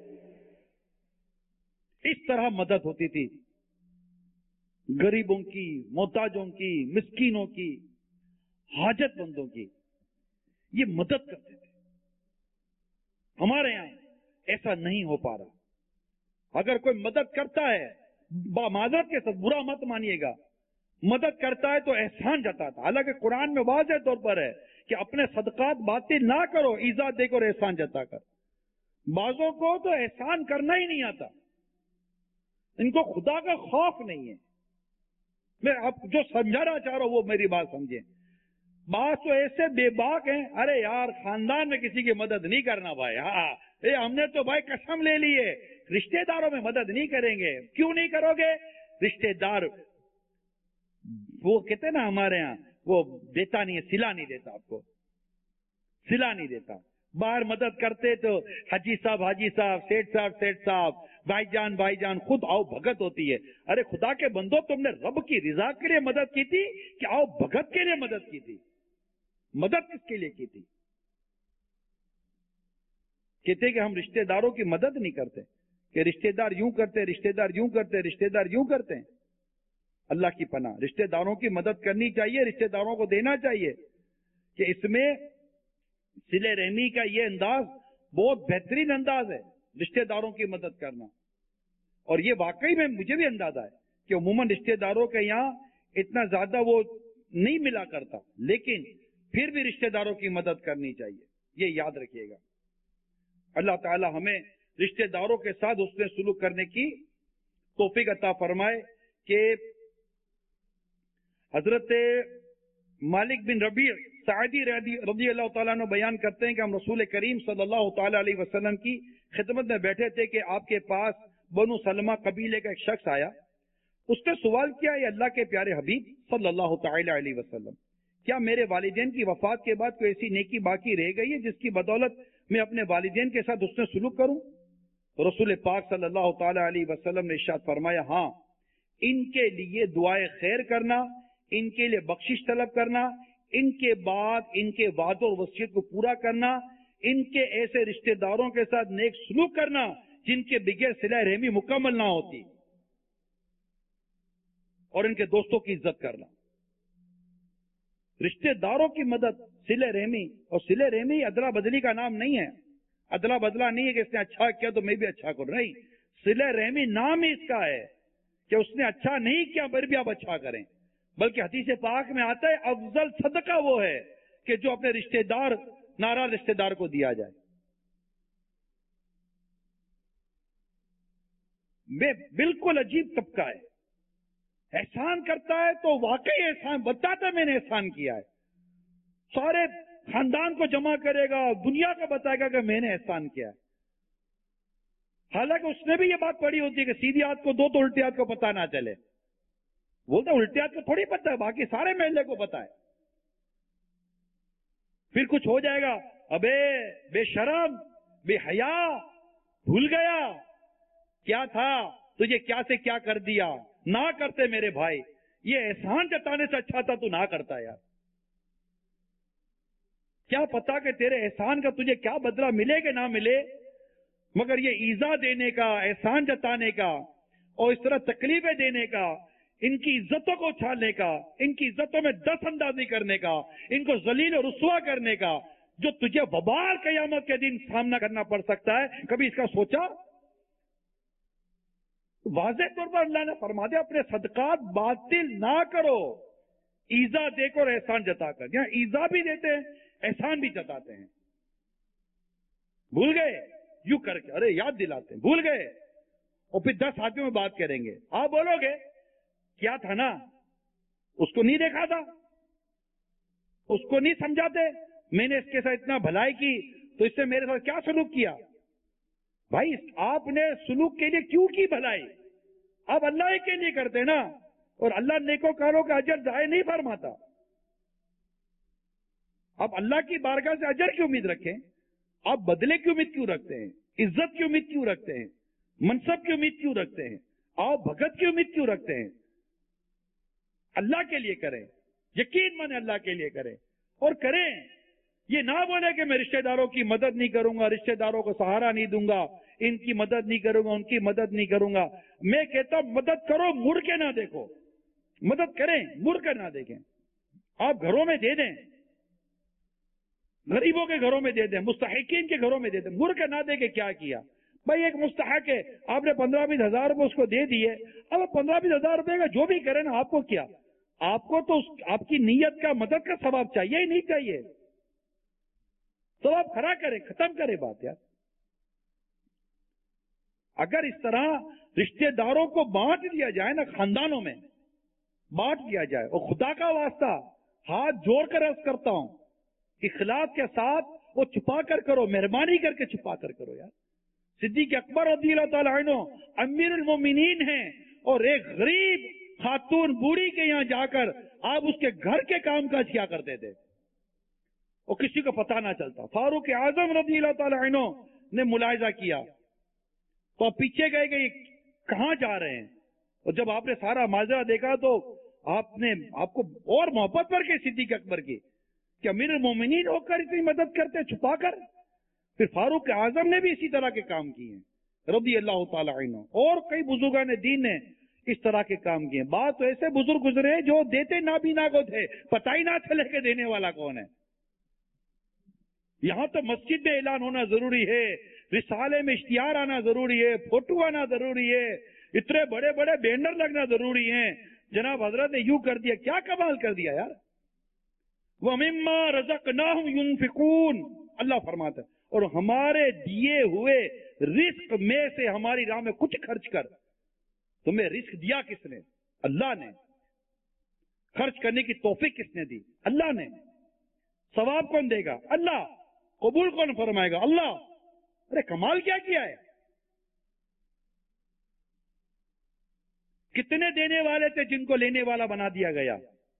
اس طرح مدد ہوتی تھی غریبوں کی, محتاجوں کی, مسکینوں کی, حاجت مندوں کی. یہ مدد کرتے تھے. ہمارے یہاں ایسا نہیں ہو پا رہا. اگر کوئی مدد کرتا ہے, معذرت کے ساتھ برا مت مانیے گا, مدد کرتا ہے تو احسان جتاتا. حالانکہ قرآن میں واضح طور پر ہے کہ اپنے صدقات باطل نہ کرو, ایزا دے کر احسان جتا کر. بعضوں کو تو احسان کرنا ہی نہیں آتا، ان کو خدا کا خوف نہیں ہے. میں آپ جو سمجھانا چاہ رہا ہوں وہ میری بات سمجھیں. بعض تو ایسے بے باک ہیں، ارے یار خاندان میں کسی کی مدد نہیں کرنا بھائی، ہاں اے ہم نے تو بھائی قسم لے لی ہے رشتے داروں میں مدد نہیں کریں گے. کیوں نہیں کرو گے؟ رشتے دار وہ کہتے ہیں نا ہمارے ہاں، وہ دیتا نہیں ہے، سلا نہیں دیتا، آپ کو سلا نہیں دیتا. باہر مدد کرتے تو حاجی صاحب حاجی صاحب، سیٹ صاحب سیٹ صاحب، بھائی جان بھائی جان، خود آؤ بھگت ہوتی ہے. ارے خدا کے بندو، تم نے رب کی رضا کے لیے مدد کی تھی کہ آؤ بھگت کے لیے مدد کی تھی؟ مدد کس کے لیے کی تھی؟ کہتے کہ ہم رشتے داروں کی مدد نہیں کرتے، کہ رشتے دار یوں کرتے، رشتے دار یوں کرتے، رشتے دار یوں کرتے ہیں. اللہ کی پناہ، رشتے داروں کی مدد کرنی چاہیے، رشتے داروں کو دینا چاہیے. کہ اس میں صلہ رحمی کا یہ انداز بہت بہترین انداز ہے، رشتے داروں کی مدد کرنا. اور یہ واقعی میں مجھے بھی اندازہ ہے کہ عموماً رشتے داروں کے یہاں اتنا زیادہ وہ نہیں ملا کرتا، لیکن پھر بھی رشتے داروں کی مدد کرنی چاہیے، یہ یاد رکھیے گا. اللہ تعالی ہمیں رشتے داروں کے ساتھ اس نے سلوک کرنے کی توفیق عطا فرمائے. کہ حضرت مالک بن ربیع سعدی رضی اللہ تعالیٰ عنہ بیان کرتے ہیں کہ ہم رسول کریم صلی اللہ تعالی علیہ وسلم کی خدمت میں بیٹھے تھے کہ آپ کے پاس بنو سلمہ قبیلے کا ایک شخص آیا. اس نے سوال کیا، اے اللہ کے پیارے حبیب صلی اللہ تعالی علیہ وسلم، کیا میرے والدین کی وفات کے بعد کوئی ایسی نیکی باقی رہ گئی ہے جس کی بدولت میں اپنے والدین کے ساتھ حسن سلوک کروں؟ رسول پاک صلی اللہ تعالی علیہ وسلم نے ارشاد فرمایا، ہاں، ان کے لیے دعائے خیر کرنا، ان کے لیے بخشش طلب کرنا، ان کے بعد ان کے وعد و وصیت کو پورا کرنا، ان کے ایسے رشتہ داروں کے ساتھ نیک سلوک کرنا جن کے بغیر صلہ رحمی مکمل نہ ہوتی، اور ان کے دوستوں کی عزت کرنا. رشتہ داروں کی مدد، صلہ رحمی. اور صلہ رحمی ادلا بدلی کا نام نہیں ہے، ادلا بدلا نہیں ہے کہ اس نے اچھا کیا تو میں بھی اچھا کروں، نہیں. صلہ رحمی نام ہی اس کا ہے کہ اس نے اچھا نہیں کیا پھر بھی آپ اچھا کریں. بلکہ حدیث پاک میں آتا ہے افضل صدقہ وہ ہے کہ جو اپنے رشتہ دار ناراض رشتہ دار کو دیا جائے. میں بالکل عجیب طبقہ ہے، احسان کرتا ہے تو واقعی احسان بتاتا ہے میں نے احسان کیا ہے، سارے خاندان کو جمع کرے گا، دنیا کو بتائے گا کہ میں نے احسان کیا ہے. حالانکہ اس نے بھی یہ بات پڑھی ہوتی ہے کہ سیدھی ہاتھ کو دو تو الٹی ہاتھ کو پتہ نہ چلے. بولتا الٹی ہاتھ کو تھوڑی پتہ ہے، باقی سارے محلے کو پتہ ہے. پھر کچھ ہو جائے گا، ابے بے شرم بے حیا، بھول گیا کیا تھا تجھے، کیا سے کیا کر دیا. نہ کرتے میرے بھائی، یہ احسان جتانے سے اچھا تھا تو نہ کرتا یار. کیا پتا کہ تیرے احسان کا تجھے کیا بدلہ ملے کہ نہ ملے، مگر یہ ایذا دینے کا، احسان جتانے کا اور اس طرح تکلیفیں دینے کا، ان کی عزتوں کو اچھالنے کا، ان کی عزتوں میں دست اندازی کرنے کا، ان کو ذلیل و رسوا کرنے کا، جو تجھے وبال قیامت کے دن سامنا کرنا پڑ سکتا ہے، کبھی اس کا سوچا؟ واضح طور پر اللہ نے فرما دیا اپنے صدقات باطل نہ کرو، ایذا دے کر احسان جتا کر. یہاں ایذا بھی دیتے ہیں، احسان بھی جتاتے ہیں. بھول گئے یوں کر کے، ارے یاد دلاتے ہیں، بھول گئے، اور پھر دس آدمیوں میں بات کریں گے. آپ بولو گے کیا تھا نا، اس کو نہیں دیکھا تھا، اس کو نہیں سمجھاتے، میں نے اس کے ساتھ اتنا بھلائی کی تو اس سے میرے ساتھ کیا سلوک کیا. بھائی آپ نے سلوک کے لیے کیوں کی بھلائی؟ آپ اللہ کے لیے کرتے نا، اور اللہ نیکوکاروں کا اجر ضائع نہیں فرماتا. آپ اللہ کی بارگاہ سے اجر کی امید رکھیں، آپ بدلے کی امید کیوں رکھتے ہیں، عزت کی امید کیوں رکھتے ہیں، منصب کی امید کیوں رکھتے ہیں، آپ بھگت کی امید کیوں رکھتے ہیں؟ اللہ کے لیے کریں، یقین مانے اللہ کے لیے کریں، اور کریں. یہ نہ بولے کہ میں رشتہ داروں کی مدد نہیں کروں گا، رشتہ داروں کو سہارا نہیں دوں گا، ان کی مدد نہیں کروں گا، ان کی مدد نہیں کروں گا. میں کہتا ہوں مدد کرو، مڑ کے نہ دیکھو. مدد کریں، مڑ کر نہ دیکھیں. آپ گھروں میں دے دیں، غریبوں کے گھروں میں دے دیں، مستحقین کے گھروں میں دے دیں، مڑ کر نہ دے کے کیا کیا. بھائی ایک مستحق ہے، آپ نے پندرہ بیس ہزار روپے اس کو دے دیے، اب پندرہ بیس ہزار روپے کا جو بھی کرے نا، آپ کو کیا، آپ کو تو آپ کی نیت کا، مدد کا ثواب چاہیے ہی نہیں چاہیے. تو آپ کھڑا کریں، ختم کریں بات یار. اگر اس طرح رشتے داروں کو بانٹ دیا جائے نا، خاندانوں میں بانٹ دیا جائے، اور خدا کا واسطہ ہاتھ جوڑ کر عرض کرتا ہوں، اخلاص کے ساتھ وہ چھپا کر کرو، مہربانی کر کے چھپا کر کرو یار. صدیق اکبر رضی اللہ تعالیٰ عنہ امیر المومنین ہیں، اور ایک غریب خاتون بوڑھی کے یہاں جا کر آپ اس کے گھر کے کام کاج کیا کرتے تھے اور کسی کو پتہ نہ چلتا. فاروق اعظم رضی اللہ تعالیٰ عنہ نے ملاحظہ کیا تو آپ پیچھے گئے کہ یہ کہاں جا رہے ہیں، اور جب آپ نے سارا ماجرا دیکھا تو آپ نے آپ کو اور محبت پر کے صدیق اکبر کی کہ امیر المومنین ہو کر اتنی مدد کرتے چھپا کر. پھر فاروق اعظم نے بھی اسی طرح کے کام کیے ہیں رضی اللہ تعالی عنہ، اور کئی بزرگان دین نے اس طرح کے کام کیے. بات تو ایسے بزرگ گزرے جو دیتے نابینا کو تھے، پتہ ہی نہ چلے کہ دینے والا کون ہے. یہاں تو مسجد میں اعلان ہونا ضروری ہے، رسالے میں اشتہار آنا ضروری ہے، فوٹو آنا ضروری ہے، اتنے بڑے بڑے بینر لگنا ضروری ہیں. جناب حضرت نے یوں کر دیا، کیا کمال کر دیا یار. وَمِمَّا رَزَقْنَاهُمْ يُنْفِقُونَ، اللہ فرماتا ہے اور ہمارے دیے ہوئے رزق میں سے ہماری راہ میں کچھ خرچ کر. تمہیں رزق دیا کس نے؟ اللہ نے. خرچ کرنے کی توفیق کس نے دی؟ اللہ نے. ثواب کون دے گا؟ اللہ. قبول کون فرمائے گا؟ اللہ. ارے کمال کیا کیا ہے. کتنے دینے والے تھے جن کو لینے والا بنا دیا گیا.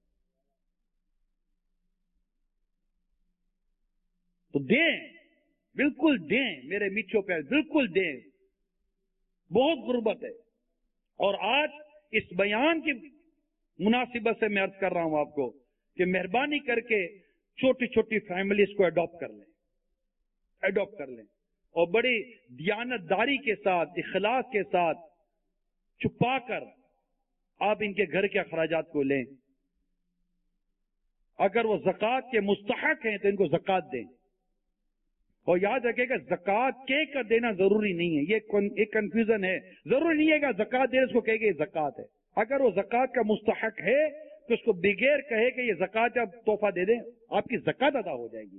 تو دیں، بالکل دیں میرے میٹھوں پہ، بالکل دیں. بہت غربت ہے. اور آج اس بیان کی مناسبت سے میں عرض کر رہا ہوں آپ کو کہ مہربانی کر کے چھوٹی چھوٹی فیملیز کو اڈاپٹ کر لیں، اڈاپٹ کر لیں اور بڑی دیانت داری کے ساتھ، اخلاص کے ساتھ چھپا کر آپ ان کے گھر کے اخراجات کو لیں. اگر وہ زکوٰۃ کے مستحق ہیں تو ان کو زکوٰۃ دیں. اور یاد رکھے گا زکوٰۃ کہہ کر دینا ضروری نہیں ہے، یہ ایک کنفیوژن ہے. ضروری نہیں ہے کہ زکوٰۃ دے اس کو کہے کہ یہ زکوٰۃ ہے. اگر وہ زکوٰۃ کا مستحق ہے تو اس کو بغیر کہے کہ یہ زکوٰۃ آپ تحفہ دے دیں، آپ کی زکوٰۃ ادا ہو جائے گی.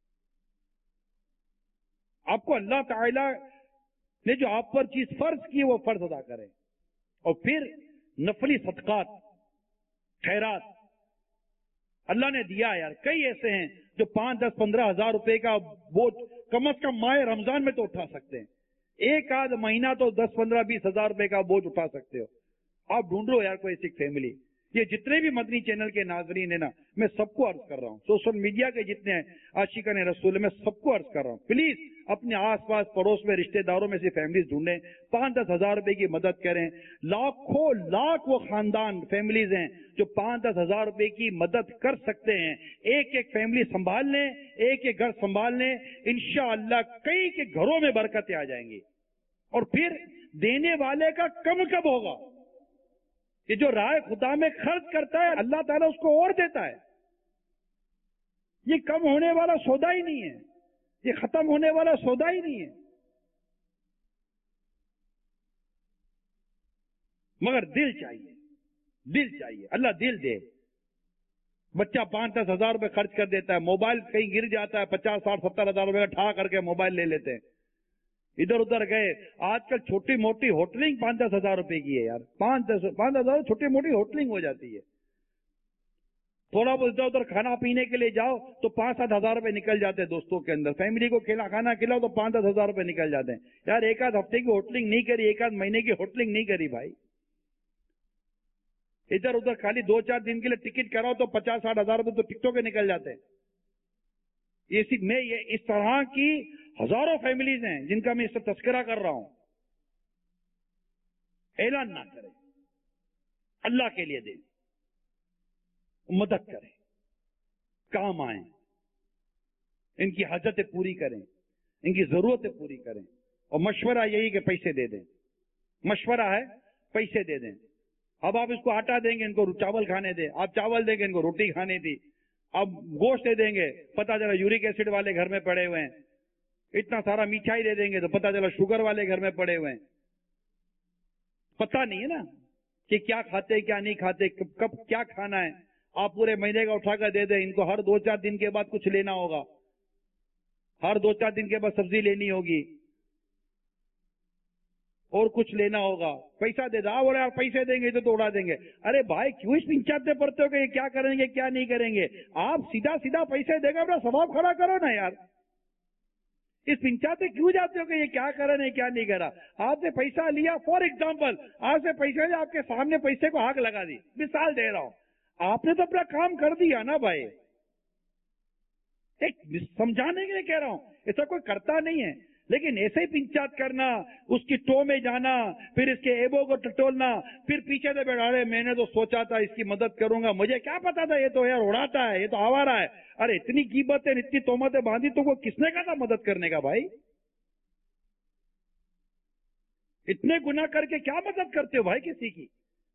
آپ کو اللہ تعالی نے جو آپ پر چیز فرض کی وہ فرض ادا کریں. اور پھر نفلی صدقات، خیرات اللہ نے دیا یار. کئی ایسے ہیں جو پانچ دس پندرہ ہزار روپے کا بوجھ کم از کم ماہ رمضان میں تو اٹھا سکتے ہیں. ایک آدھ مہینہ تو دس پندرہ بیس ہزار روپے کا بوجھ اٹھا سکتے ہو. آپ ڈھونڈ لو یار کوئی ایسی فیملی. یہ جتنے بھی مدنی چینل کے ناظرین ہیں نا، میں سب کو عرض کر رہا ہوں، سوشل میڈیا کے جتنے ہیں عاشقان رسول، میں سب کو عرض کر رہا ہوں، پلیز اپنے آس پاس پڑوس میں رشتہ داروں میں سے فیملیز ڈھونڈیں، پانچ دس ہزار روپے کی مدد کریں. لاکھوں لاکھ وہ خاندان فیملیز ہیں جو پانچ دس ہزار روپے کی مدد کر سکتے ہیں. ایک ایک فیملی سنبھال لیں، ایک ایک گھر سنبھال لیں، انشاءاللہ کئی کے گھروں میں برکتیں آ جائیں گی. اور پھر دینے والے کا کم کب ہوگا؟ کہ جو رائے خدا میں خرچ کرتا ہے اللہ تعالیٰ اس کو اور دیتا ہے. یہ کم ہونے والا سودا ہی نہیں ہے، یہ ختم ہونے والا سودا ہی نہیں ہے. مگر دل چاہیے، دل چاہیے. اللہ دل دے. بچہ پانچ دس ہزار روپے خرچ کر دیتا ہے، موبائل کہیں گر جاتا ہے، پچاس ساٹھ ستر ہزار روپے کا ٹھا کر کے موبائل لے لیتے ہیں. ادھر ادھر گئے. آج کل چھوٹی موٹی ہوٹلنگ پانچ دس ہزار روپے کی ہے یار. پانچ دس پانچ ہزار چھوٹی موٹی ہوٹلنگ ہو جاتی ہے. تھوڑا بہت ادھر ادھر کھانا پینے کے لیے جاؤ تو پانچ سات ہزار روپے نکل جاتے ہیں دوستوں کے اندر. فیملی کو کھیلا کھانا کھلاؤ تو پانچ دس ہزار روپے نکل جاتے ہیں. یار ایک آدھ ہفتے کی ہوٹلنگ نہیں کری، ایک آدھ مہینے کی ہوٹلنگ نہیں کری بھائی. ادھر ادھر خالی دو چار دن کے لیے ٹکٹ کراؤ تو پچاس ساٹھ ہزار روپے تو ٹکٹوں کے نکل جاتے ہیں. اسی میں یہ اس طرح کی ہزاروں فیملیز ہیں جن کا میں اس سے تذکرہ کر رہا ہوں. اعلان نہ کریں، اللہ کے لیے دیں، مدد کریں، کام آئیں، ان کی حاجتیں پوری کریں، ان کی ضرورتیں پوری کریں. اور مشورہ یہی کہ پیسے دے دیں. مشورہ ہے پیسے دے دیں. اب آپ اس کو آٹا دیں گے ان کو چاول کھانے دیں، آپ چاول دیں گے ان کو روٹی کھانے دی. اب گوشت دے دیں گے، پتہ چلا یورک ایسڈ والے گھر میں پڑے ہوئے ہیں. اتنا سارا میٹھائی دے دیں گے تو پتہ چلا شوگر والے گھر میں پڑے ہوئے ہیں. پتہ نہیں ہے نا کہ کیا کھاتے کیا نہیں کھاتے، کب کب کیا کھانا ہے. آپ پورے مہینے کا اٹھا کر دے دیں. ان کو ہر دو چار دن کے بعد کچھ لینا ہوگا، ہر دو چار دن کے بعد سبزی لینی ہوگی. اور کچھ لینا ہوگا, پیسہ دے دو, اور یار پیسے دیں گے تو تو اڑا دیں گے. ارے بھائی کیوں اس پنچایت میں پڑتے ہو کہ یہ کیا کریں گے کیا نہیں کریں گے؟ آپ سیدھا سیدھا پیسے دے گا اپنا ثواب کھڑا کرو نا یار. اس پنچایت میں کیوں جاتے ہو کہ یہ کیا کرا نہیں کیا نہیں کرا؟ آپ نے پیسہ لیا, فار ایگزامپل آپ سے پیسہ لیا, آپ کے سامنے پیسے کو آگ لگا دی, مثال دے رہا ہوں, آپ نے تو اپنا کام کر دیا نا بھائی. ایک سمجھانے کے لیے کہہ رہا ہوں, ایسا کوئی کرتا نہیں ہے, لیکن ایسے ہی پنچایت کرنا, اس کی ٹو میں جانا, پھر اس کے ایبو کو ٹٹولنا, پھر پیچھے سے بیٹھا رہے میں نے تو سوچا تھا اس کی مدد کروں گا, مجھے کیا پتا تھا یہ تو یار اڑاتا ہے, یہ تو آوارہ ہے. ارے اتنی غیبتیں اتنی تہمتیں باندھی تو وہ کس نے کہا تھا مدد کرنے کا بھائی؟ اتنے گناہ کر کے کیا مدد کرتے ہو بھائی کسی کی؟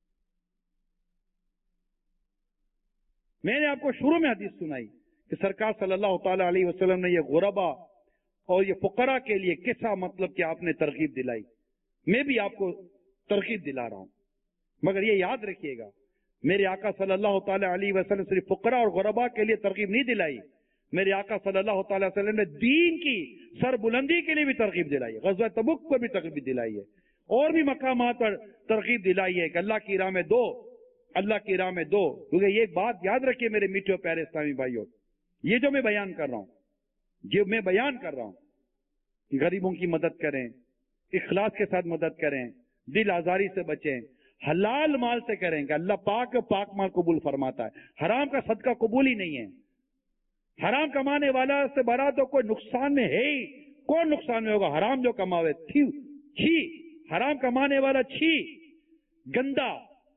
میں نے آپ کو شروع میں حدیث سنائی کہ سرکار صلی اللہ تعالی علیہ وسلم نے یہ غربا اور یہ فقراء کے لیے کیسا مطلب کہ آپ نے ترغیب دلائی. میں بھی آپ کو ترغیب دلا رہا ہوں, مگر یہ یاد رکھیے گا میرے آقا صلی اللہ تعالی علیہ وسلم صرف فقراء اور غرباء کے لیے ترغیب نہیں دلائی, میرے آقا صلی اللہ تعالی وسلم نے دین کی سر بلندی کے لیے بھی ترغیب دلائی ہے, غزوہ تبوک پر بھی ترغیب دلائی ہے, اور بھی مقامات پر ترغیب دلائی ہے کہ اللہ کی راہ میں دو, اللہ کی راہ میں دو. کیونکہ یہ بات یاد رکھیے میرے میٹھے اور پیارے اسلامی بھائیوں, یہ جو میں بیان کر رہا ہوں, جو میں بیان کر رہا ہوں, غریبوں کی مدد کریں, اخلاص کے ساتھ مدد کریں, دل آزاری سے بچیں, حلال مال سے کریں کہ اللہ پاک پاک مال قبول فرماتا ہے. حرام کا صدقہ قبول ہی نہیں ہے. حرام کمانے والا سے بڑا تو کوئی نقصان میں ہے ہی, کون نقصان میں ہوگا؟ حرام جو کماوے, تھی چھی, حرام کمانے والا چھی, گندا,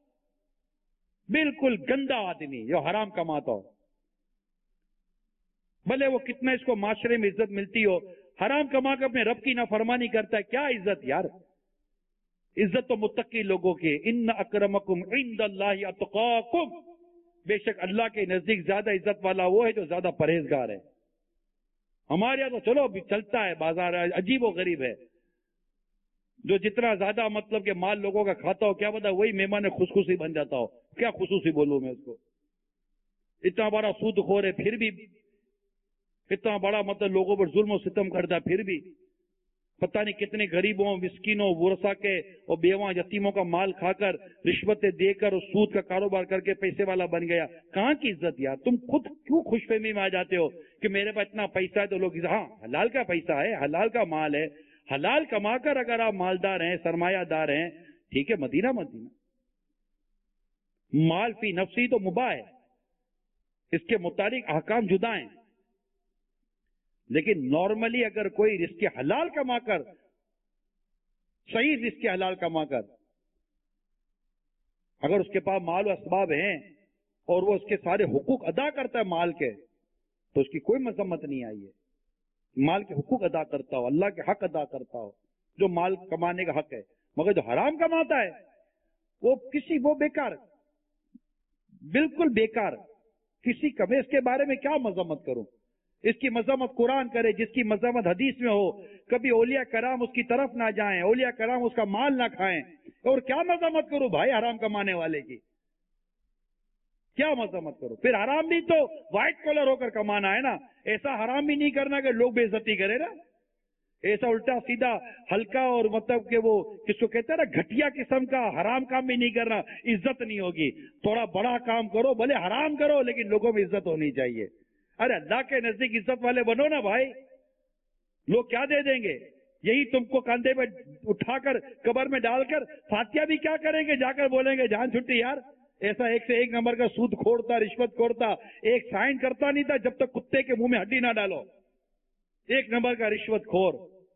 بالکل گندا آدمی جو حرام کماتا ہو, بھلے وہ کتنا اس کو معاشرے میں عزت ملتی ہو, حرام کما کر اپنے رب کی نافرمانی کرتا ہے. کیا عزت یار؟ عزت تو متقی لوگوں کی, ان اکرمکم عند اللہ اتقاکم, بے شک اللہ کے نزدیک زیادہ عزت والا وہ ہے جو زیادہ پرہیزگار ہے. ہمارے یہاں تو چلو ابھی چلتا ہے, بازار عجیب و غریب ہے, جو جتنا زیادہ مطلب کہ مال لوگوں کا کھاتا ہو, کیا پتا وہی مہمان خصوصی بن جاتا ہو. کیا خصوصی بولوں میں اس کو؟ اتنا بڑا سود خور ہے پھر بھی, اتنا بڑا مطلب لوگوں پر ظلم و ستم کرتا ہے پھر بھی, پتہ نہیں کتنے غریبوں, مسکینوں, ورثہ کے اور بیواں یتیموں کا مال کھا کر, رشوتیں دے کر اور سود کا کاروبار کر کے پیسے والا بن گیا. کہاں کی عزت یار؟ تم خود کیوں خوش فہمی میں آ جاتے ہو کہ میرے پاس اتنا پیسہ ہے تو لوگ, ہاں حلال کا پیسہ ہے, حلال کا مال ہے, حلال کما کر اگر آپ مالدار ہیں, سرمایہ دار ہیں, ٹھیک ہے, مدینہ مدینہ مال فی نفسی تو مباح ہے, اس کے متعلق احکام جدا ہیں. لیکن نارملی اگر کوئی رزق حلال کما کر, صحیح رزق حلال کما کر, اگر اس کے پاس مال و اسباب ہیں اور وہ اس کے سارے حقوق ادا کرتا ہے مال کے, تو اس کی کوئی مذمت نہیں آئی ہے. مال کے حقوق ادا کرتا ہو, اللہ کے حق ادا کرتا ہو, جو مال کمانے کا حق ہے. مگر جو حرام کماتا ہے وہ کسی, وہ بیکار, بالکل بیکار. کسی کا, میں اس کے بارے میں کیا مذمت کروں؟ اس کی مذمت قرآن کرے, جس کی مذمت حدیث میں ہو. کبھی اولیاء کرام اس کی طرف نہ جائیں, اولیاء کرام اس کا مال نہ کھائیں. اور کیا مذمت کروں بھائی حرام کمانے والے کی؟ کیا مذمت کرو؟ پھر حرام بھی تو وائٹ کالر ہو کر کمانا ہے نا, ایسا حرام بھی نہیں کرنا کہ لوگ بے عزتی کرے نا. ایسا الٹا سیدھا ہلکا اور مطلب کہ وہ کس کو کہتے ہیں نا, گھٹیا قسم کا حرام کام بھی نہیں کرنا, عزت نہیں ہوگی. تھوڑا بڑا کام کرو, بھلے حرام کرو, لیکن لوگوں میں عزت ہونی چاہیے. ارے اللہ کے نزدیک عزت والے بنو نا بھائی. لوگ کیا دے دیں گے؟ یہی تم کو کاندھے پہ اٹھا کر قبر میں ڈال کر فاتحہ بھی کیا کریں گے؟ جا کر بولیں گے جان چھٹی یار. ایسا ایک سے ایک نمبر کا سود کھوڑتا, رشوت کھوڑتا, ایک سائن کرتا نہیں تھا جب تک کتے کے منہ میں ہڈی نہ ڈالو. ایک نمبر کا رشوت خور,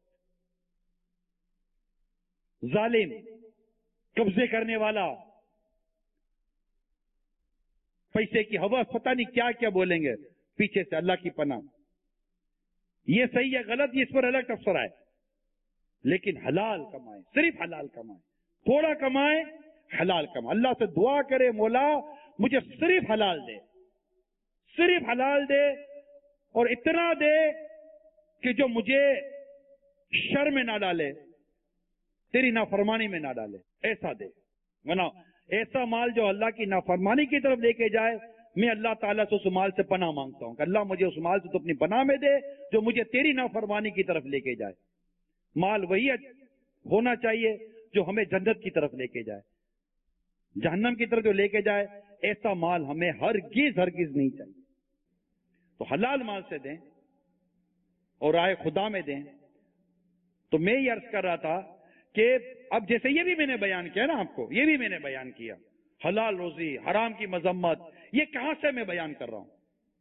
ظالم, قبضے کرنے والا, پیسے کی ہوس, پتہ نہیں کیا کیا بولیں گے پیچھے سے. اللہ کی پناہ. یہ صحیح ہے غلط, یہ اس پر الگ تبصرہ ہے. لیکن حلال کمائیں, صرف حلال کمائیں, تھوڑا کمائیں, حلال کمائیں. اللہ سے دعا کرے, مولا مجھے صرف حلال دے, صرف حلال دے, اور اتنا دے کہ جو مجھے شر میں نہ ڈالے, تیری نافرمانی میں نہ ڈالے, ایسا دے. ورنہ ایسا مال جو اللہ کی نافرمانی کی طرف لے کے جائے, میں اللہ تعالیٰ سے اس مال سے پناہ مانگتا ہوں کہ اللہ مجھے اس مال سے تو اپنی پناہ میں دے جو مجھے تیری نافرمانی کی طرف لے کے جائے. مال وہی ہونا چاہیے جو ہمیں جنت کی طرف لے کے جائے، جہنم کی طرف جو لے کے جائے، ایسا مال ہمیں ہرگز ہرگز نہیں چاہیے۔ تو حلال مال سے دیں اور رائے خدا میں دیں۔ تو میں یہ عرض کر رہا تھا کہ اب جیسے یہ بھی میں نے بیان کیا نا آپ کو، یہ بھی میں نے بیان کیا، حلال روزی، حرام کی مذمت، یہ کہاں سے میں بیان کر رہا ہوں؟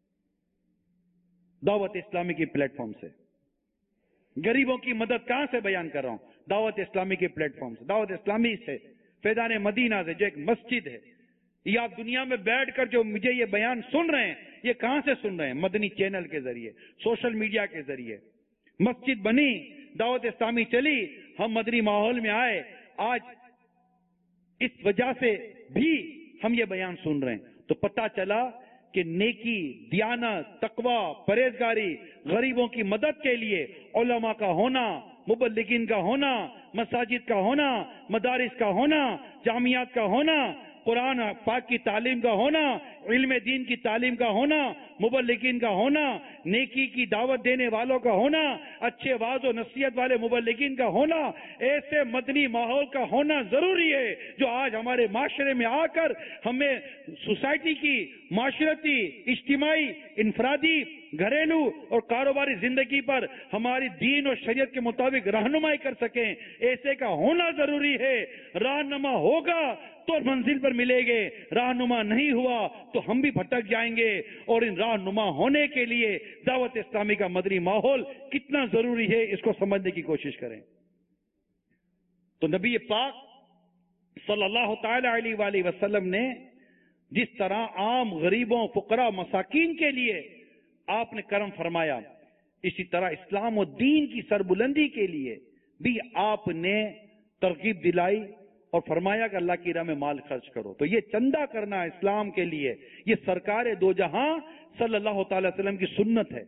دعوت اسلامی کی پلیٹ فارم سے۔ غریبوں کی مدد کہاں سے بیان کر رہا ہوں؟ دعوت اسلامی کے پلیٹ فارم سے، دعوت اسلامی سے، فیضان مدینہ سے، جو ایک مسجد ہے۔ یہ آپ دنیا میں بیٹھ کر جو مجھے یہ بیان سن رہے ہیں، یہ کہاں سے سن رہے ہیں؟ مدنی چینل کے ذریعے، سوشل میڈیا کے ذریعے۔ مسجد بنی، دعوت اسلامی چلی، ہم مدنی ماحول میں آئے، آج اس وجہ سے بھی ہم یہ بیان سن رہے ہیں۔ تو پتہ چلا کہ نیکی، دیانت، تقوی، پرہیزگاری، غریبوں کی مدد کے لیے علماء کا ہونا، مبلغین کا ہونا، مساجد کا ہونا، مدارس کا ہونا، جامعات کا ہونا، قرآن پاک کی تعلیم کا ہونا، علم دین کی تعلیم کا ہونا، مبلغین کا ہونا، نیکی کی دعوت دینے والوں کا ہونا، اچھے واعظ و نصیحت والے مبلغین کا ہونا، ایسے مدنی ماحول کا ہونا ضروری ہے جو آج ہمارے معاشرے میں آ کر ہمیں سوسائٹی کی معاشرتی، اجتماعی، انفرادی، گھریلو اور کاروباری زندگی پر ہماری دین اور شریعت کے مطابق رہنمائی کر سکیں۔ ایسے کا ہونا ضروری ہے۔ رہنما ہوگا تو منزل پر ملے گے، رہنما نہیں ہوا تو ہم بھی بھٹک جائیں گے۔ اور ان رہنما ہونے کے لیے دعوت اسلامی کا مدنی ماحول کتنا ضروری ہے، اس کو سمجھنے کی کوشش کریں۔ تو نبی پاک صلی اللہ تعالی علیہ وآلہ وسلم نے جس طرح عام غریبوں، فقراء، مساکین کے لیے آپ نے کرم فرمایا، اسی طرح اسلام و دین کی سربلندی کے لیے بھی آپ نے ترغیب دلائی اور فرمایا کہ اللہ کی راہ میں مال خرچ کرو۔ تو یہ چندہ کرنا اسلام کے لیے، یہ سرکار دو جہاں صلی اللہ تعالی وسلم کی سنت ہے۔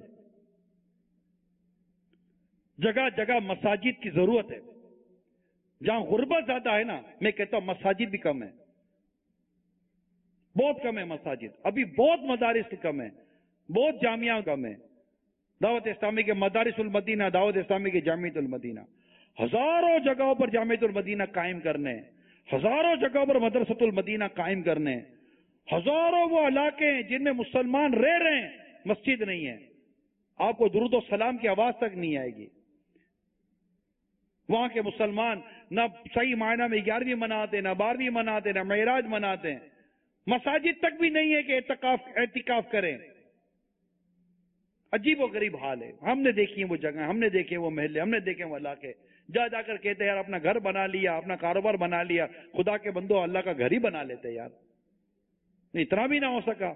جگہ جگہ مساجد کی ضرورت ہے۔ جہاں غربت زیادہ ہے نا، میں کہتا ہوں مساجد بھی کم ہے، بہت کم ہے مساجد، ابھی بہت مدارس کم ہے، بہت جامعہ کم ہے۔ دعوت اسلامی کے مدارس المدینہ، دعوت اسلامی کے جامعۃ المدینہ، ہزاروں جگہوں پر جامعۃ المدینہ قائم کرنے، ہزاروں جگہوں پر مدرسۃ المدینہ قائم کرنے، ہزاروں وہ علاقے ہیں جن میں مسلمان رہ رہے ہیں، مسجد نہیں ہے، آپ کو درود و سلام کی آواز تک نہیں آئے گی۔ وہاں کے مسلمان نہ صحیح معنی میں گیارہویں مناتے، نہ بارہویں مناتے، نہ معراج مناتے ہیں، مساجد تک بھی نہیں ہے کہ اعتکاف اعتکاف کریں۔ عجیب و غریب حال ہے۔ ہم نے دیکھی ہیں وہ جگہ، ہم نے دیکھے وہ محلے، ہم نے دیکھے وہ علاقے، جا جا کر کہتے ہیں یار اپنا گھر بنا لیا، اپنا کاروبار بنا لیا، خدا کے بندو اللہ کا گھر ہی بنا لیتے یار، اتنا بھی نہ ہو سکا۔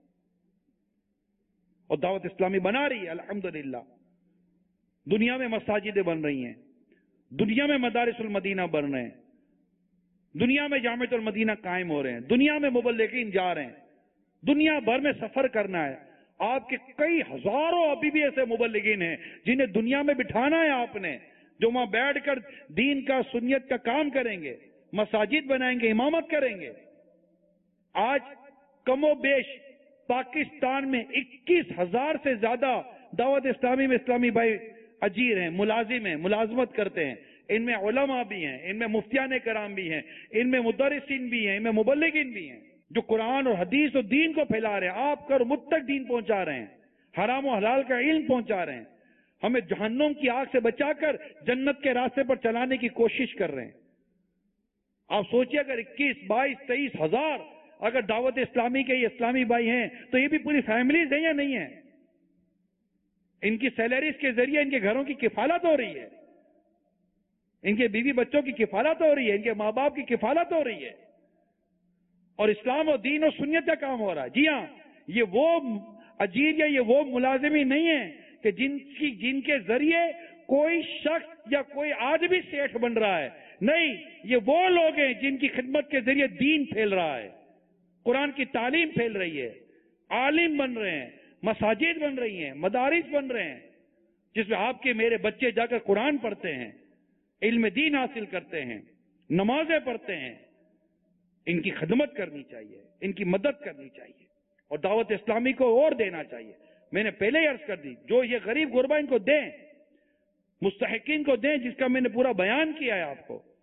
اور دعوت اسلامی بنا رہی ہے الحمدللہ، دنیا میں مساجدیں بن رہی ہیں، دنیا میں مدارس المدینہ بن رہے ہیں، دنیا میں جامعۃ المدینہ قائم ہو رہے ہیں، دنیا میں مبلغین جا رہے ہیں، دنیا بھر میں سفر کرنا ہے۔ آپ کے کئی ہزاروں ابھی بھی ایسے مبلغین ہیں جنہیں دنیا میں بٹھانا ہے آپ نے، جو وہاں بیٹھ کر دین کا، سنت کا کام کریں گے، مساجد بنائیں گے، امامت کریں گے۔ آج کم و بیش پاکستان میں اکیس ہزار سے زیادہ دعوت اسلامی میں اسلامی بھائی اجیر ہیں، ملازم ہیں، ملازمت کرتے ہیں۔ ان میں علماء بھی ہیں، ان میں مفتیان کرام بھی ہیں، ان میں مدرسین بھی ہیں، ان میں مبلغین بھی ہیں، جو قرآن اور حدیث اور دین کو پھیلا رہے ہیں، آپ کر مجھ تک دین پہنچا رہے ہیں، حرام و حلال کا علم پہنچا رہے ہیں، ہمیں جہنم کی آگ سے بچا کر جنت کے راستے پر چلانے کی کوشش کر رہے ہیں۔ آپ سوچئے اگر اکیس بائیس تیئیس ہزار اگر دعوت اسلامی کے یہ اسلامی بھائی ہیں تو یہ بھی پوری فیملیز ہیں یا نہیں ہیں؟ ان کی سیلریز کے ذریعے ان کے گھروں کی کفالت ہو رہی ہے، ان کے بیوی بچوں کی کفالت ہو رہی ہے، ان کے ماں باپ کی کفالت ہو رہی ہے، اور اسلام و دین و سنت کا کام ہو رہا ہے۔ جی ہاں، یہ وہ اجیر یا یہ وہ ملازمی نہیں ہے کہ جن کی جن کے ذریعے کوئی شخص یا کوئی آدمی سیٹھ بن رہا ہے، نہیں، یہ وہ لوگ ہیں جن کی خدمت کے ذریعے دین پھیل رہا ہے، قرآن کی تعلیم پھیل رہی ہے، عالم بن رہے ہیں، مساجد بن رہی ہیں، مدارس بن رہے ہیں، جس میں آپ کے میرے بچے جا کر قرآن پڑھتے ہیں، علم دین حاصل کرتے ہیں، نمازیں پڑھتے ہیں۔ ان کی خدمت کرنی چاہیے، ان کی مدد کرنی چاہیے، اور دعوت اسلامی کو اور دینا چاہیے۔ میں نے پہلے ہی عرض کر دی، جو یہ غریب غربا ان کو دیں، مستحقین کو دیں، جس کا میں نے پورا بیان کیا ہے آپ کو،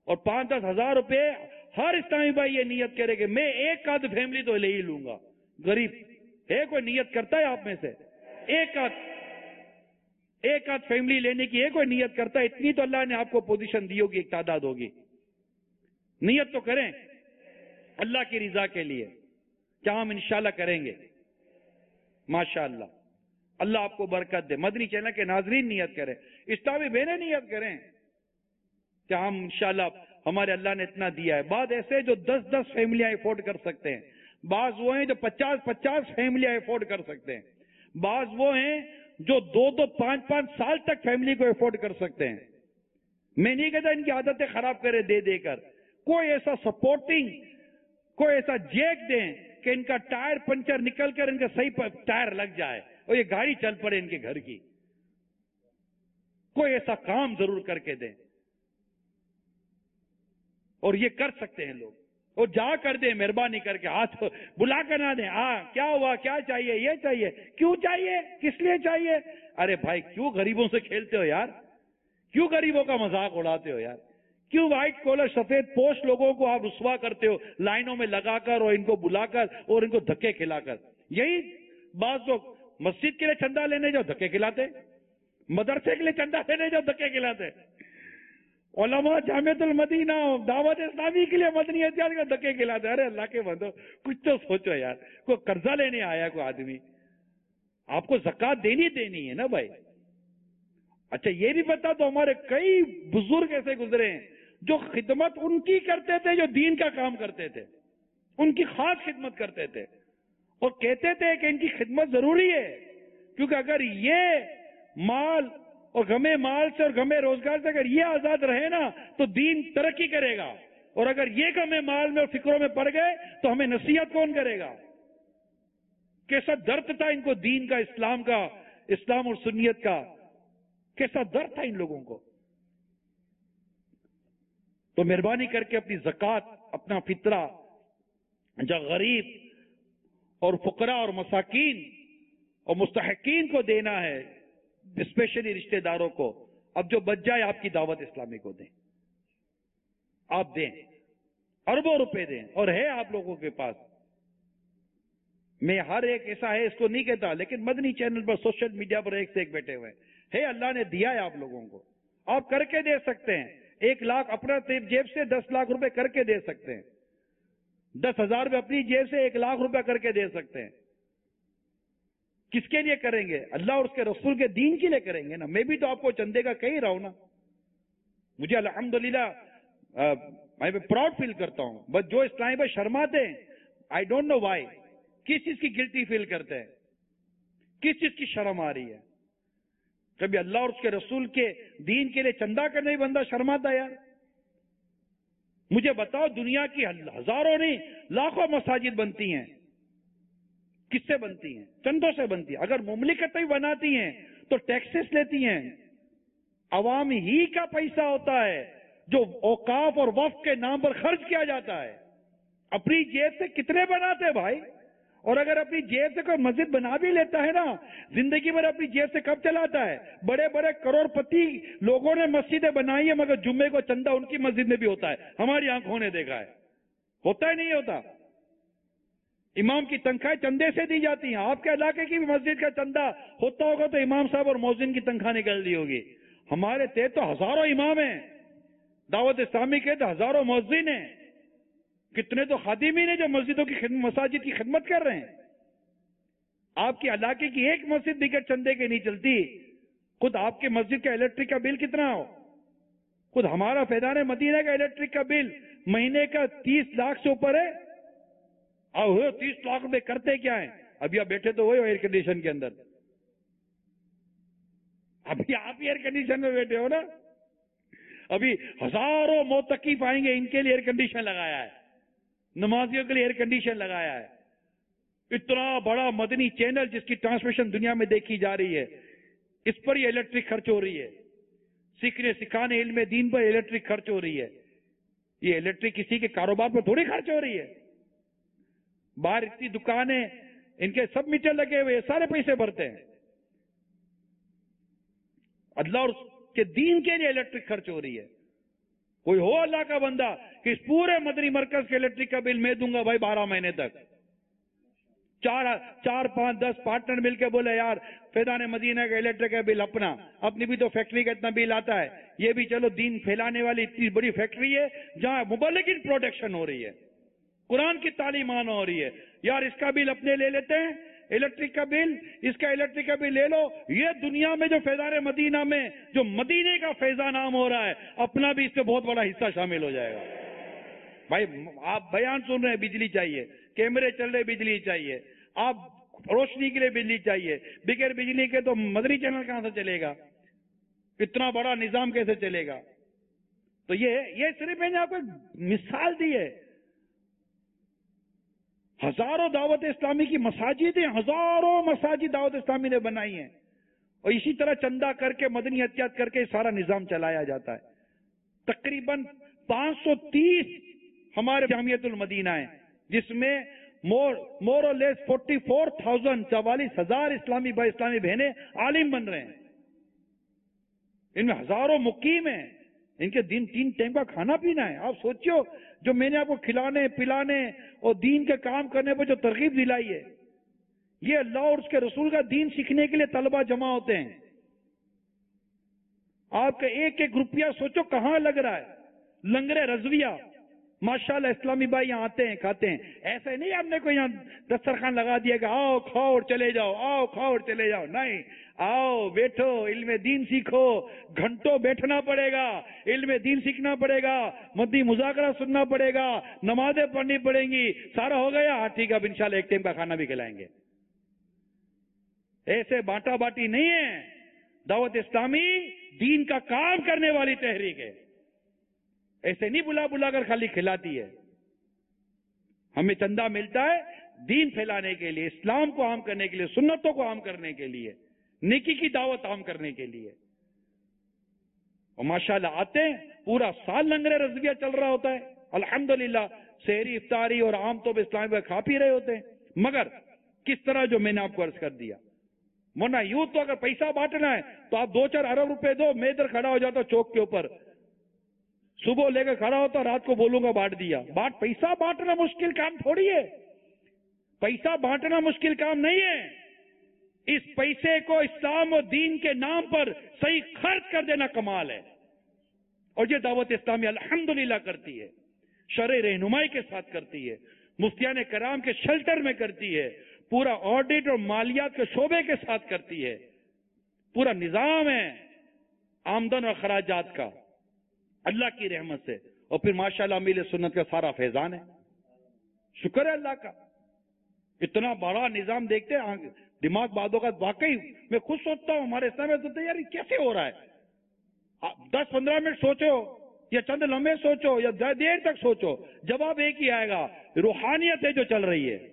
اور پانچ دس ہزار روپے ہر اسلامی بھائی یہ نیت کرے کہ میں ایک آدھ فیملی تو لے ہی لوں گا. غریب ہے کوئی نیت کرتا ہے آپ میں سے؟ ایک آدھ ایک آدھ فیملی لینے کی ہے کوئی نیت کرتا ہے؟ اتنی تو اللہ نے آپ کو پوزیشن دی ہوگی، ایک تعداد ہوگی. نیت تو کریں اللہ کی رضا کے لیے. کیا ہم انشاءاللہ کریں گے؟ ماشاءاللہ اللہ آپ کو برکت دے. مدنی چینل کے ناظرین نیت کریں، اسلامی بہنیں نیت کریں کہ ہم انشاءاللہ ہمارے اللہ نے اتنا دیا ہے. بعض ایسے جو دس دس فیملیاں افورڈ کر سکتے ہیں، بعض وہ ہیں جو پچاس پچاس فیملیاں افورڈ کر سکتے ہیں، بعض وہ ہیں جو دو دو پانچ پانچ سال تک فیملی کو افورڈ کر سکتے ہیں. میں نہیں کہتا ان کی عادتیں خراب کرے دے دے کر، کوئی ایسا سپورٹنگ، کوئی ایسا جیک دیں کہ ان کا ٹائر پنچر نکل کر ان کا صحیح ٹائر لگ جائے اور یہ گاڑی چل پڑے ان کے گھر کی. کوئی ایسا کام ضرور کر کے دیں. اور یہ کر سکتے ہیں لوگ، اور جا کر دیں مہربانی کر کے، ہاتھ بلا کر نہ دیں. ہاں کیا ہوا، کیا چاہیے، یہ چاہیے، کیوں چاہیے، کس لیے چاہیے. ارے بھائی کیوں غریبوں سے کھیلتے ہو یار؟ کیوں غریبوں کا مذاق اڑاتے ہو یار؟ کیوں وائٹ کالر سفید پوش لوگوں کو آپ رسوا کرتے ہو لائنوں میں لگا کر اور ان کو بلا کر اور ان کو دھکے کھلا کر؟ یہی بعض لوگ مسجد کے لیے چندہ لینے جاؤ دھکے کھلاتے، مدرسے کے لیے چندہ لینے جاؤ دھکے کھلاتے، علماء جامعۃ المدینہ دعوت اسلامی کے لیے مدنی احتیاط کا دھکے کھلاتے. ارے اللہ کے بندو کچھ تو سوچو یار. کوئی قرضہ لینے آیا کوئی آدمی، آپ کو زکوٰۃ دینی دینی ہے نا بھائی. اچھا یہ بھی بتا تو ہمارے کئی بزرگ ایسے گزرے ہیں جو خدمت ان کی کرتے تھے جو دین کا کام کرتے تھے، ان کی خاص خدمت کرتے تھے اور کہتے تھے کہ ان کی خدمت ضروری ہے، کیونکہ اگر یہ مال اور غمے مال سے اور غمے روزگار سے اگر یہ آزاد رہے نا تو دین ترقی کرے گا، اور اگر یہ غمے مال میں اور فکروں میں پڑ گئے تو ہمیں نصیحت کون کرے گا. کیسا درد تھا ان کو دین کا، اسلام کا، اسلام اور سنیت کا، کیسا درد تھا ان لوگوں کو. تو مہربانی کر کے اپنی زکوٰۃ، اپنا فطرہ جو غریب اور فقراء اور مساکین اور مستحقین کو دینا ہے، اسپیشلی رشتہ داروں کو، اب جو بچ جائے آپ کی دعوت اسلامی کو دیں. آپ دیں، اربوں روپے دیں، اور ہے آپ لوگوں کے پاس. میں ہر ایک ایسا ہے اس کو نہیں کہتا، لیکن مدنی چینل پر سوشل میڈیا پر ایک سے ایک بیٹھے ہوئے ہے، اللہ نے دیا ہے آپ لوگوں کو، آپ کر کے دے سکتے ہیں. ایک لاکھ اپنا جیب سے دس لاکھ روپے کر کے دے سکتے ہیں، دس ہزار روپے اپنی جیب سے ایک لاکھ روپے کر کے دے سکتے ہیں. کس کے لیے کریں گے؟ اللہ اور اس کے رسول کے دین کے لیے کریں گے نا. میں بھی تو آپ کو چندے کا کہہ رہا ہوں نا. مجھے الحمدللہ میں پراؤڈ فیل کرتا ہوں، بس جو اسلامی بھائی شرماتے ہیں، آئی ڈونٹ نو وائی، کس چیز کی گلٹی فیل کرتے ہیں، کس چیز کی شرم آ رہی ہے. کبھی اللہ اور اس کے رسول کے دین کے لیے چندہ کرنے ہی بندہ شرماتا ہے یار. مجھے بتاؤ دنیا کی ہزاروں نہیں لاکھوں مساجد بنتی ہیں، کس سے بنتی ہیں؟ چندوں سے بنتی ہیں. اگر مملکتیں بناتی ہیں تو ٹیکسز لیتی ہیں، عوام ہی کا پیسہ ہوتا ہے جو اوقاف اور وقف کے نام پر خرچ کیا جاتا ہے. اپنی جیب سے کتنے بناتے بھائی؟ اور اگر اپنی جیب سے کوئی مسجد بنا بھی لیتا ہے نا، زندگی بھر اپنی جیب سے کب چلاتا ہے؟ بڑے بڑے کروڑ پتی لوگوں نے مسجدیں بنائی ہیں، مگر جمعے کو چندہ ان کی مسجد میں بھی ہوتا ہے. ہماری آنکھوں نے دیکھا ہے. ہوتا ہے نہیں ہوتا؟ امام کی تنخواہ چندے سے دی جاتی ہیں. آپ کے علاقے کی بھی مسجد کا چندہ ہوتا ہوگا تو امام صاحب اور مؤذن کی تنخواہ نکل دی ہوگی. ہمارے تھے تو ہزاروں امام ہیں، دعوت اسلامی کے تو ہزاروں مؤذن ہیں، کتنے تو خادمین ہیں جو مسجدوں کی خدمت، مساجد کی خدمت کر رہے ہیں. آپ کے علاقے کی ایک مسجد بغیر چندے کے نہیں چلتی. خود آپ کے مسجد کا الیکٹرک کا بل کتنا ہو؟ خود ہمارا فیضان مدینہ کا الیکٹرک کا بل مہینے کا تیس لاکھ سے اوپر ہے. آؤ تیس لاکھ روپے کرتے کیا ہیں؟ ابھی آپ بیٹھے تو ہوئے ایئر کنڈیشن کے اندر، ابھی آپ ایئر کنڈیشن میں بیٹھے ہو نا. ابھی ہزاروں موتقیف آئیں گے، ان کے لیے ایئر کنڈیشن لگایا ہے، نمازیوں کے لیے ایئر کنڈیشن لگایا ہے. اتنا بڑا مدنی چینل جس کی ٹرانسمیشن دنیا میں دیکھی جا رہی ہے، اس پر یہ الیکٹرک خرچ ہو رہی ہے. سیکھنے سکھانے علم دین پر الیکٹرک خرچ ہو رہی ہے. یہ الیکٹرک کسی کے کاروبار پر تھوڑی خرچ ہو رہی ہے. باہر اتنی دکانیں، ان کے سب میٹر لگے ہوئے، سارے پیسے بھرتے ہیں. اللہ اور اس کے دین کے لیے الیکٹرک خرچ ہو رہی ہے. کوئی ہو اللہ کا بندہ کہ اس پورے مدنی مرکز کے الیکٹرک کا بل میں دوں گا بھائی بارہ مہینے تک. چار چار پانچ دس پارٹنر مل کے بولے یار فیضان مدینہ کا الیکٹرک کا بل اپنا, اپنی بھی تو فیکٹری کا اتنا بل آتا ہے, یہ بھی چلو دین پھیلانے والی اتنی بڑی فیکٹری ہے جہاں مبلغین پروڈکشن ہو رہی ہے, قرآن کی تعلیمان ہو رہی ہے, یار اس کا بل اپنے لے لیتے ہیں, الیکٹرک کا بل, اس کا الیکٹرک کا بل لے لو. یہ دنیا میں جو فیضان مدینہ میں جو مدینے کا فیضان عام ہو رہا ہے, اپنا بھی اس سے بہت بڑا حصہ شامل ہو جائے گا. بھائی آپ بیان سن رہے ہیں, بجلی چاہیے, کیمرے چل رہے, بجلی چاہیے, آپ روشنی کے لیے بجلی چاہیے, بغیر بجلی کے تو مدنی چینل کہاں سے چلے گا, اتنا بڑا نظام کیسے چلے گا. تو یہ یہ صرف میں نے آپ کو مثال دی ہے. ہزاروں دعوت اسلامی کی مساجدیں, ہزاروں مساجد دعوت اسلامی نے بنائی ہیں, اور اسی طرح چندہ کر کے مدنی احتیاط کر کے سارا نظام چلایا جاتا ہے. تقریباً پانچ سو تیس ہمارے جامعۃ المدینہ ہیں, جس میں مور مور اور لیس فورٹی فور تھاؤزینڈ چوالیس ہزار اسلامی بھائی اسلامی بہنیں عالم بن رہے ہیں. ان میں ہزاروں مقیم ہیں, ان کے دن تین ٹائم کا کھانا پینا ہے. آپ سوچو جو میں نے آپ کو کھلانے پلانے اور دین کے کام کرنے پر جو ترغیب دلائی ہے, یہ اللہ اور اس کے رسول کا دین سیکھنے کے لیے طلبہ جمع ہوتے ہیں. آپ کا ایک ایک روپیہ سوچو کہاں لگ رہا ہے. لنگر رضویہ ماشاءاللہ اسلامی بھائی یہاں آتے ہیں, کھاتے ہیں. ایسے نہیں آپ نے کوئی یہاں دسترخوان لگا دیا کہ آؤ کھاؤ اور چلے جاؤ, آؤ کھاؤ اور چلے جاؤ. نہیں, آؤ بیٹھو, علم دین سیکھو. گھنٹوں بیٹھنا پڑے گا, علم دین سیکھنا پڑے گا, مدنی مذاکرہ سننا پڑے گا, نمازیں پڑھنی پڑیں گی. سارا ہو گیا, ہاں ٹھیک ہے, اب انشاءاللہ ایک ٹائم کا کھانا بھی کھلائیں گے. ایسے باٹا باٹی نہیں ہے. دعوت اسلامی دین کا کام کرنے والی تحریک ہے. ایسے نہیں بلا بلا کر خالی کھلاتی ہے. ہمیں چندہ ملتا ہے دین پھیلانے کے لیے, اسلام کو عام کرنے کے لیے, سنتوں کو عام کرنے کے لیے, نیکی کی دعوت عام کرنے کے لیے. اور ماشاءاللہ آتے ہیں, پورا سال لنگر رضویہ چل رہا ہوتا ہے. الحمدللہ سحری افطاری اور عام طور پر اسلام میں کھا پی رہے ہوتے ہیں. مگر کس طرح جو میں نے آپ کو عرض کر دیا, ورنہ یوں تو اگر پیسہ بانٹنا ہے تو آپ دو چار ارب روپے دو, میں ادھر کھڑا ہو جاتا چوک کے اوپر, صبح لے کے کھڑا ہوتا, رات کو بولوں گا بانٹ دیا. بانٹ پیسہ بانٹنا مشکل کام تھوڑی ہے, پیسہ بانٹنا مشکل کام نہیں ہے. اس پیسے کو اسلام و دین کے نام پر صحیح خرچ کر دینا کمال ہے. اور یہ دعوت اسلامی الحمدللہ کرتی ہے, شرع رہنمائی کے ساتھ کرتی ہے, مفتیان کرام کے شیلٹر میں کرتی ہے, پورا آڈٹ اور مالیات کے شعبے کے ساتھ کرتی ہے. پورا نظام ہے آمدن اور خراجات کا اللہ کی رحمت سے. اور پھر ماشاءاللہ امیل سنت کا سارا فیضان ہے. شکر ہے اللہ کا, اتنا بڑا نظام دیکھتے ہیں دماغ بعدوں کا. واقعی میں خود سوچتا ہوں ہمارے اسلام میں سوچتے ہیں یار یہ کیسے ہو رہا ہے. دس پندرہ منٹ سوچو یا چند لمحے سوچو یا دیر تک سوچو, جواب ایک ہی آئے گا, روحانیت ہے جو چل رہی ہے.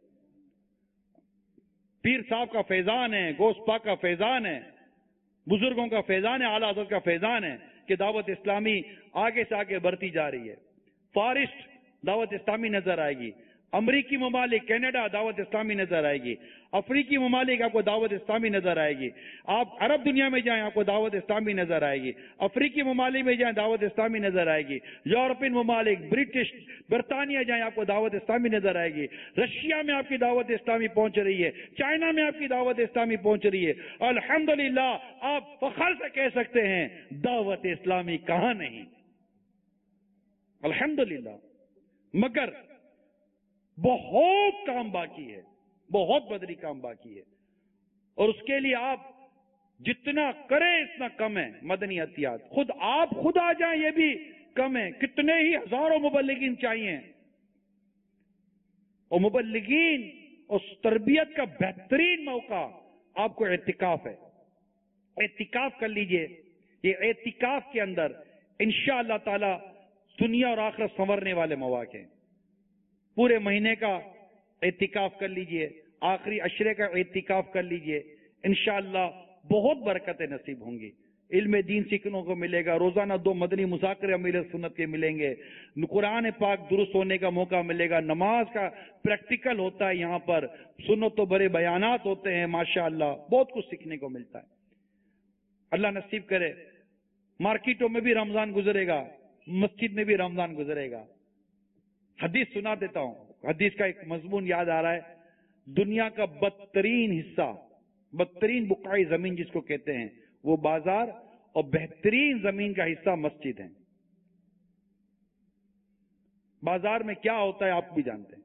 پیر صاحب کا فیضان ہے, گوشت پاک کا فیضان ہے, بزرگوں کا فیضان ہے, اعلیٰ حضرت کا فیضان ہے کہ دعوت اسلامی آگے سے آگے بڑھتی جا رہی ہے. فارسٹ دعوت اسلامی نظر آئے گی, امریکی ممالک, کینیڈا دعوت اسلامی نظر آئے گی, افریقی ممالک آپ کو دعوت اسلامی نظر آئے گی, آپ عرب دنیا میں جائیں آپ کو دعوت اسلامی نظر آئے گی, افریقی ممالک میں جائیں دعوت اسلامی نظر آئے گی, یورپین ممالک, برٹش, برطانیہ جائیں آپ کو دعوت اسلامی نظر آئے گی, رشیا میں آپ کی دعوت اسلامی پہنچ رہی ہے, چائنا میں آپ کی دعوت اسلامی پہنچ رہی ہے. الحمدللہ آپ فخر سے کہہ سکتے ہیں دعوت اسلامی کہاں نہیں, الحمدللہ. مگر بہت کام باقی ہے, بہت بدری کام باقی ہے, اور اس کے لیے آپ جتنا کریں اتنا کم ہے. مدنی احتیاط خود آپ خود آ جائیں یہ بھی کم ہے. کتنے ہی ہزاروں مبلغین چاہیے, اور مبلغین اور تربیت کا بہترین موقع آپ کو اعتکاف ہے. اعتکاف کر لیجئے. یہ اعتکاف کے اندر انشاءاللہ تعالی دنیا اور آخرت سنورنے والے مواقع ہیں. پورے مہینے کا اعتکاف کر لیجئے, آخری عشرے کا اعتکاف کر لیجئے, انشاءاللہ بہت برکتیں نصیب ہوں گی. علم دین سیکھنے کو ملے گا, روزانہ دو مدنی مذاکرے امیل سنت کے ملیں گے, قرآن پاک درست ہونے کا موقع ملے گا, نماز کا پریکٹیکل ہوتا ہے یہاں پر, سنت و بڑے بیانات ہوتے ہیں, ماشاءاللہ بہت کچھ سیکھنے کو ملتا ہے. اللہ نصیب کرے. مارکیٹوں میں بھی رمضان گزرے گا, مسجد میں بھی رمضان گزرے گا. حدیث سنا دیتا ہوں, حدیث کا ایک مضمون یاد آ رہا ہے. دنیا کا بدترین حصہ, بدترین بقعہ زمین جس کو کہتے ہیں, وہ بازار, اور بہترین زمین کا حصہ مسجد ہے. بازار میں کیا ہوتا ہے آپ بھی جانتے ہیں.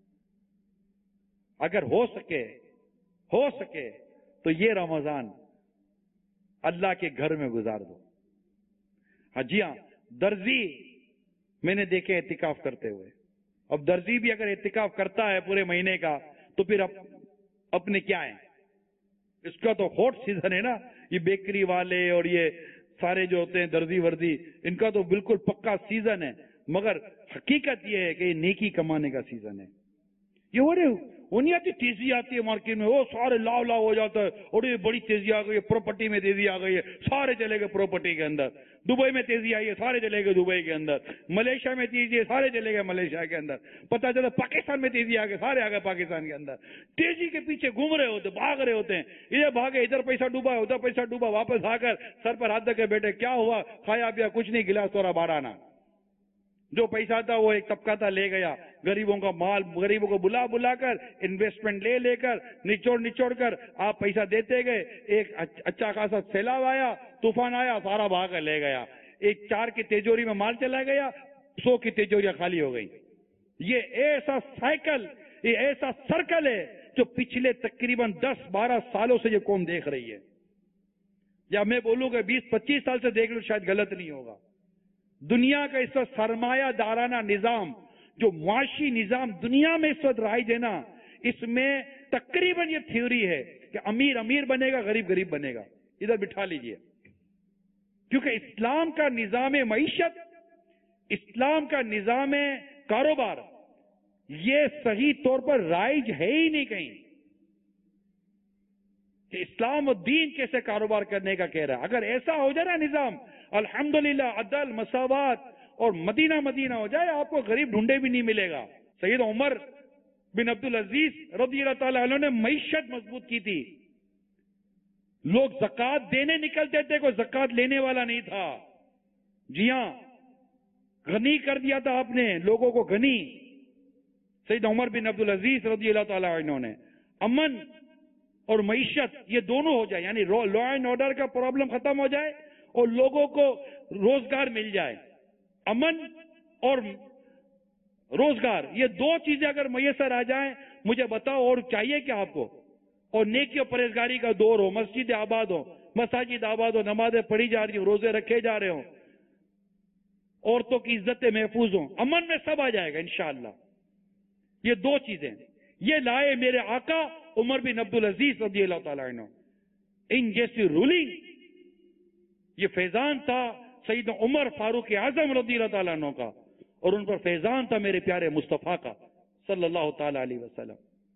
اگر ہو سکے ہو سکے تو یہ رمضان اللہ کے گھر میں گزار دو. ہاں جی ہاں, درزی میں نے دیکھے اعتکاف کرتے ہوئے. اب درزی بھی اگر اعتکاف کرتا ہے پورے مہینے کا تو پھر اب اپنے کیا ہیں, اس کا تو ہاٹ سیزن ہے نا. یہ بیکری والے اور یہ سارے جو ہوتے ہیں درزی ورزی, ان کا تو بالکل پکا سیزن ہے. مگر حقیقت یہ ہے کہ یہ نیکی کمانے کا سیزن ہے. یہ ہو رہے انہیں آتی تیزی آتی ہے مارکیٹ میں, وہ سارے لاؤ لاؤ ہو جاتا ہے, اور یہ بڑی تیزی آ گئی ہے, پراپرٹی میں تیزی آ گئی ہے, سارے چلے گئے پراپرٹی کے اندر. دبئی میں تیزی آئی ہے, سارے چلے گئے دبئی کے اندر. ملیشیا میں تیزی ہے, سارے چلے گئے ملیشیا کے اندر. پتہ چلا پاکستان میں تیزی آ گئی, سارے آ گئے پاکستان کے اندر. تیزی کے پیچھے گھوم رہے ہوتے, بھاگ رہے ہوتے ہیں. ادھر بھاگے, ادھر پیسہ ڈوبا, ادھر پیسہ ڈوبا, واپس آ کر سر پر ہاتھ رکھ کے بیٹھے, کیا ہوا, کھایا پیا کچھ نہیں, گلاس تھوڑا بارہ. جو پیسہ تھا وہ ایک طبقہ تھا لے گیا, غریبوں کا مال, غریبوں کو بلا بلا کر انویسٹمنٹ لے لے کر نچوڑ نچوڑ کر آپ پیسہ دیتے گئے. ایک اچھا خاصا سیلاب آیا, طوفان آیا, سارا بھاگ کر لے گیا. ایک چار کی تیجوری میں مال چلا گیا, سو کی تیجوریاں خالی ہو گئی. یہ ایسا سائیکل, یہ ایسا سرکل ہے جو پچھلے تقریباً دس بارہ سالوں سے یہ قوم دیکھ رہی ہے. یا میں بولوں کہ بیس پچیس سال سے دیکھ لوں شاید غلط نہیں ہوگا. دنیا کا اس وقت سرمایہ دارانہ نظام, جو معاشی نظام دنیا میں اس وقت رائج ہے نا, اس میں تقریباً یہ تھیوری ہے کہ امیر امیر بنے گا, غریب غریب بنے گا. ادھر بٹھا لیجئے, کیونکہ اسلام کا نظام معیشت, اسلام کا نظام کاروبار یہ صحیح طور پر رائج ہے ہی نہیں کہیں کہ اسلام و دین کیسے کاروبار کرنے کا کہہ رہا ہے. اگر ایسا ہو جائے نا نظام, الحمدللہ عدل مساوات اور مدینہ مدینہ ہو جائے, آپ کو غریب ڈھونڈے بھی نہیں ملے گا. سید عمر بن عبدالعزیز رضی اللہ تعالیٰ عنہ نے معیشت مضبوط کی تھی. لوگ زکات دینے نکلتے تھے, کوئی زکات لینے والا نہیں تھا. جی ہاں, غنی کر دیا تھا آپ نے لوگوں کو, غنی. سید عمر بن عبدالعزیز رضی اللہ تعالیٰ عنہ نے امن اور معیشت یہ دونوں ہو جائے, یعنی لا اینڈ آرڈر کا پرابلم ختم ہو جائے اور لوگوں کو روزگار مل جائے. امن اور روزگار یہ دو چیزیں اگر میسر آ جائیں, مجھے بتاؤ اور چاہیے کیا آپ کو. اور نیکی اور پرہیزگاری کا دور ہو, مسجد آباد ہو, مساجد آباد ہو, نمازیں پڑھی جا رہی ہوں, روزے رکھے جا رہے ہوں, عورتوں کی عزتیں محفوظ ہوں, امن میں سب آ جائے گا انشاءاللہ. یہ دو چیزیں یہ لائے میرے آقا عمر بن عبدالعزیز رضی اللہ تعالیٰ عنہ. ان جیسی رولنگ, یہ فیضان تھا سیدنا عمر فاروق اعظم رضی اللہ تعالیٰ عنہ کا, اور ان پر فیضان تھا میرے پیارے مصطفیٰ کا صلی اللہ تعالی علیہ وسلم.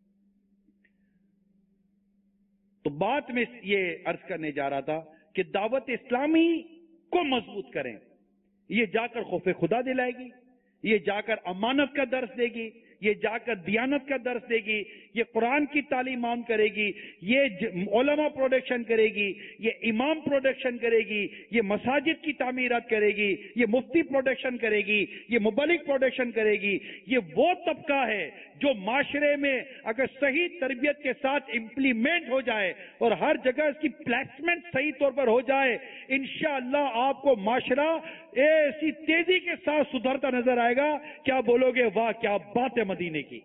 تو بات میں یہ عرض کرنے جا رہا تھا کہ دعوت اسلامی کو مضبوط کریں. یہ جا کر خوف خدا دلائے گی, یہ جا کر امانت کا درس دے گی, یہ جا کر دیانت کا درس دے گی, یہ قرآن کی تعلیم عام کرے گی, یہ علماء پروڈکشن کرے گی, یہ امام پروڈکشن کرے گی, یہ مساجد کی تعمیرات کرے گی, یہ مفتی پروڈکشن کرے گی, یہ مبلغ پروڈکشن کرے گی. یہ وہ طبقہ ہے جو معاشرے میں اگر صحیح تربیت کے ساتھ امپلیمنٹ ہو جائے اور ہر جگہ اس کی پلیسمنٹ صحیح طور پر ہو جائے, انشاءاللہ آپ کو معاشرہ ایسی تیزی کے ساتھ سدھرتا نظر آئے گا. کیا بولو گے, واہ کیا بات ہے مدینے کی.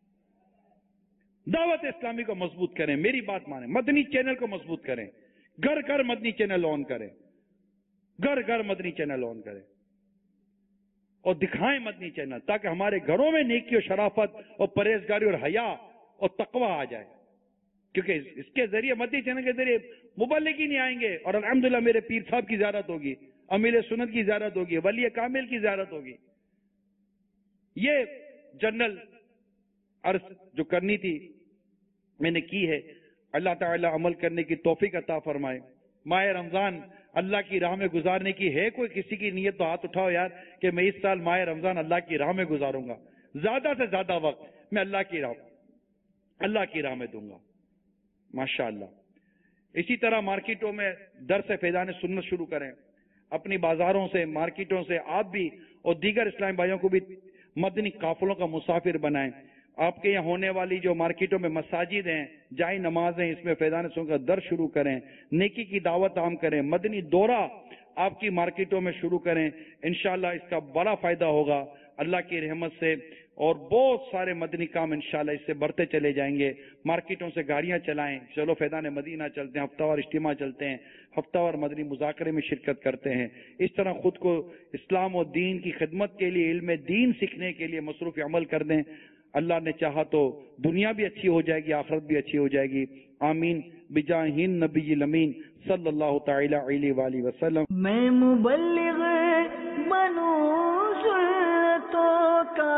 دعوت اسلامی کو مضبوط کریں, میری بات مانیں, مدنی چینل کو مضبوط کریں, گھر گھر مدنی چینل آن کریں, گھر گھر مدنی چینل آن کریں اور دکھائیں مدنی چینل, تاکہ ہمارے گھروں میں نیکی اور شرافت اور پرہیزگاری اور حیا اور تقوی آ جائے. کیونکہ اس کے ذریعے, مدنی چینل کے ذریعے مبلغ ہی نہیں آئیں گے, اور الحمدللہ میرے پیر صاحب کی زیارت ہوگی, امیر سنت کی زیارت ہوگی, ولی کامل کی زیارت ہوگی. یہ جنرل عرض جو کرنی تھی میں نے کی ہے. اللہ تعالی عمل کرنے کی توفیق عطا فرمائے. ماہ رمضان اللہ کی راہ میں گزارنے کی ہے کوئی کسی کی نیت تو ہاتھ اٹھاؤ یار کہ میں اس سال ماہ رمضان اللہ کی راہ میں گزاروں گا, زیادہ سے زیادہ وقت میں اللہ کی راہ اللہ کی راہ میں دوں گا. ماشاءاللہ. اسی طرح مارکیٹوں میں درس فیضان سنت شروع کریں. اپنی بازاروں سے، مارکیٹوں سے آپ بھی اور دیگر اسلامی بھائیوں کو بھی مدنی قافلوں کا مسافر بنائیں. آپ کے یہاں ہونے والی جو مارکیٹوں میں مساجد ہیں، جائے نماز ہیں، اس میں فیضان سنگ کا درس شروع کریں، نیکی کی دعوت عام کریں، مدنی دورہ آپ کی مارکیٹوں میں شروع کریں. انشاءاللہ اس کا بڑا فائدہ ہوگا اللہ کی رحمت سے، اور بہت سارے مدنی کام انشاءاللہ اس سے بڑھتے چلے جائیں گے. مارکیٹوں سے گاڑیاں چلائیں، چلو فیضان مدینہ چلتے ہیں، ہفتہ وار اجتماع چلتے ہیں، ہفتہ وار مدنی مذاکرے میں شرکت کرتے ہیں. اس طرح خود کو اسلام و دین کی خدمت کے لیے، علم دین سیکھنے کے لیے مصروف عمل کر دیں. اللہ نے چاہا تو دنیا بھی اچھی ہو جائے گی، آخرت بھی اچھی ہو جائے گی. آمین بجاہ نبی الامین صلی اللہ تعالی علیہ وآلہ وسلم. میں مبلغ بنوں سنتوں کا،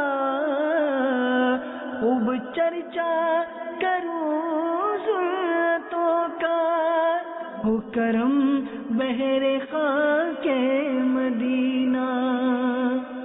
خوب چرچا کروں سنتوں کا، ہو کرم بہر خاک مدینہ.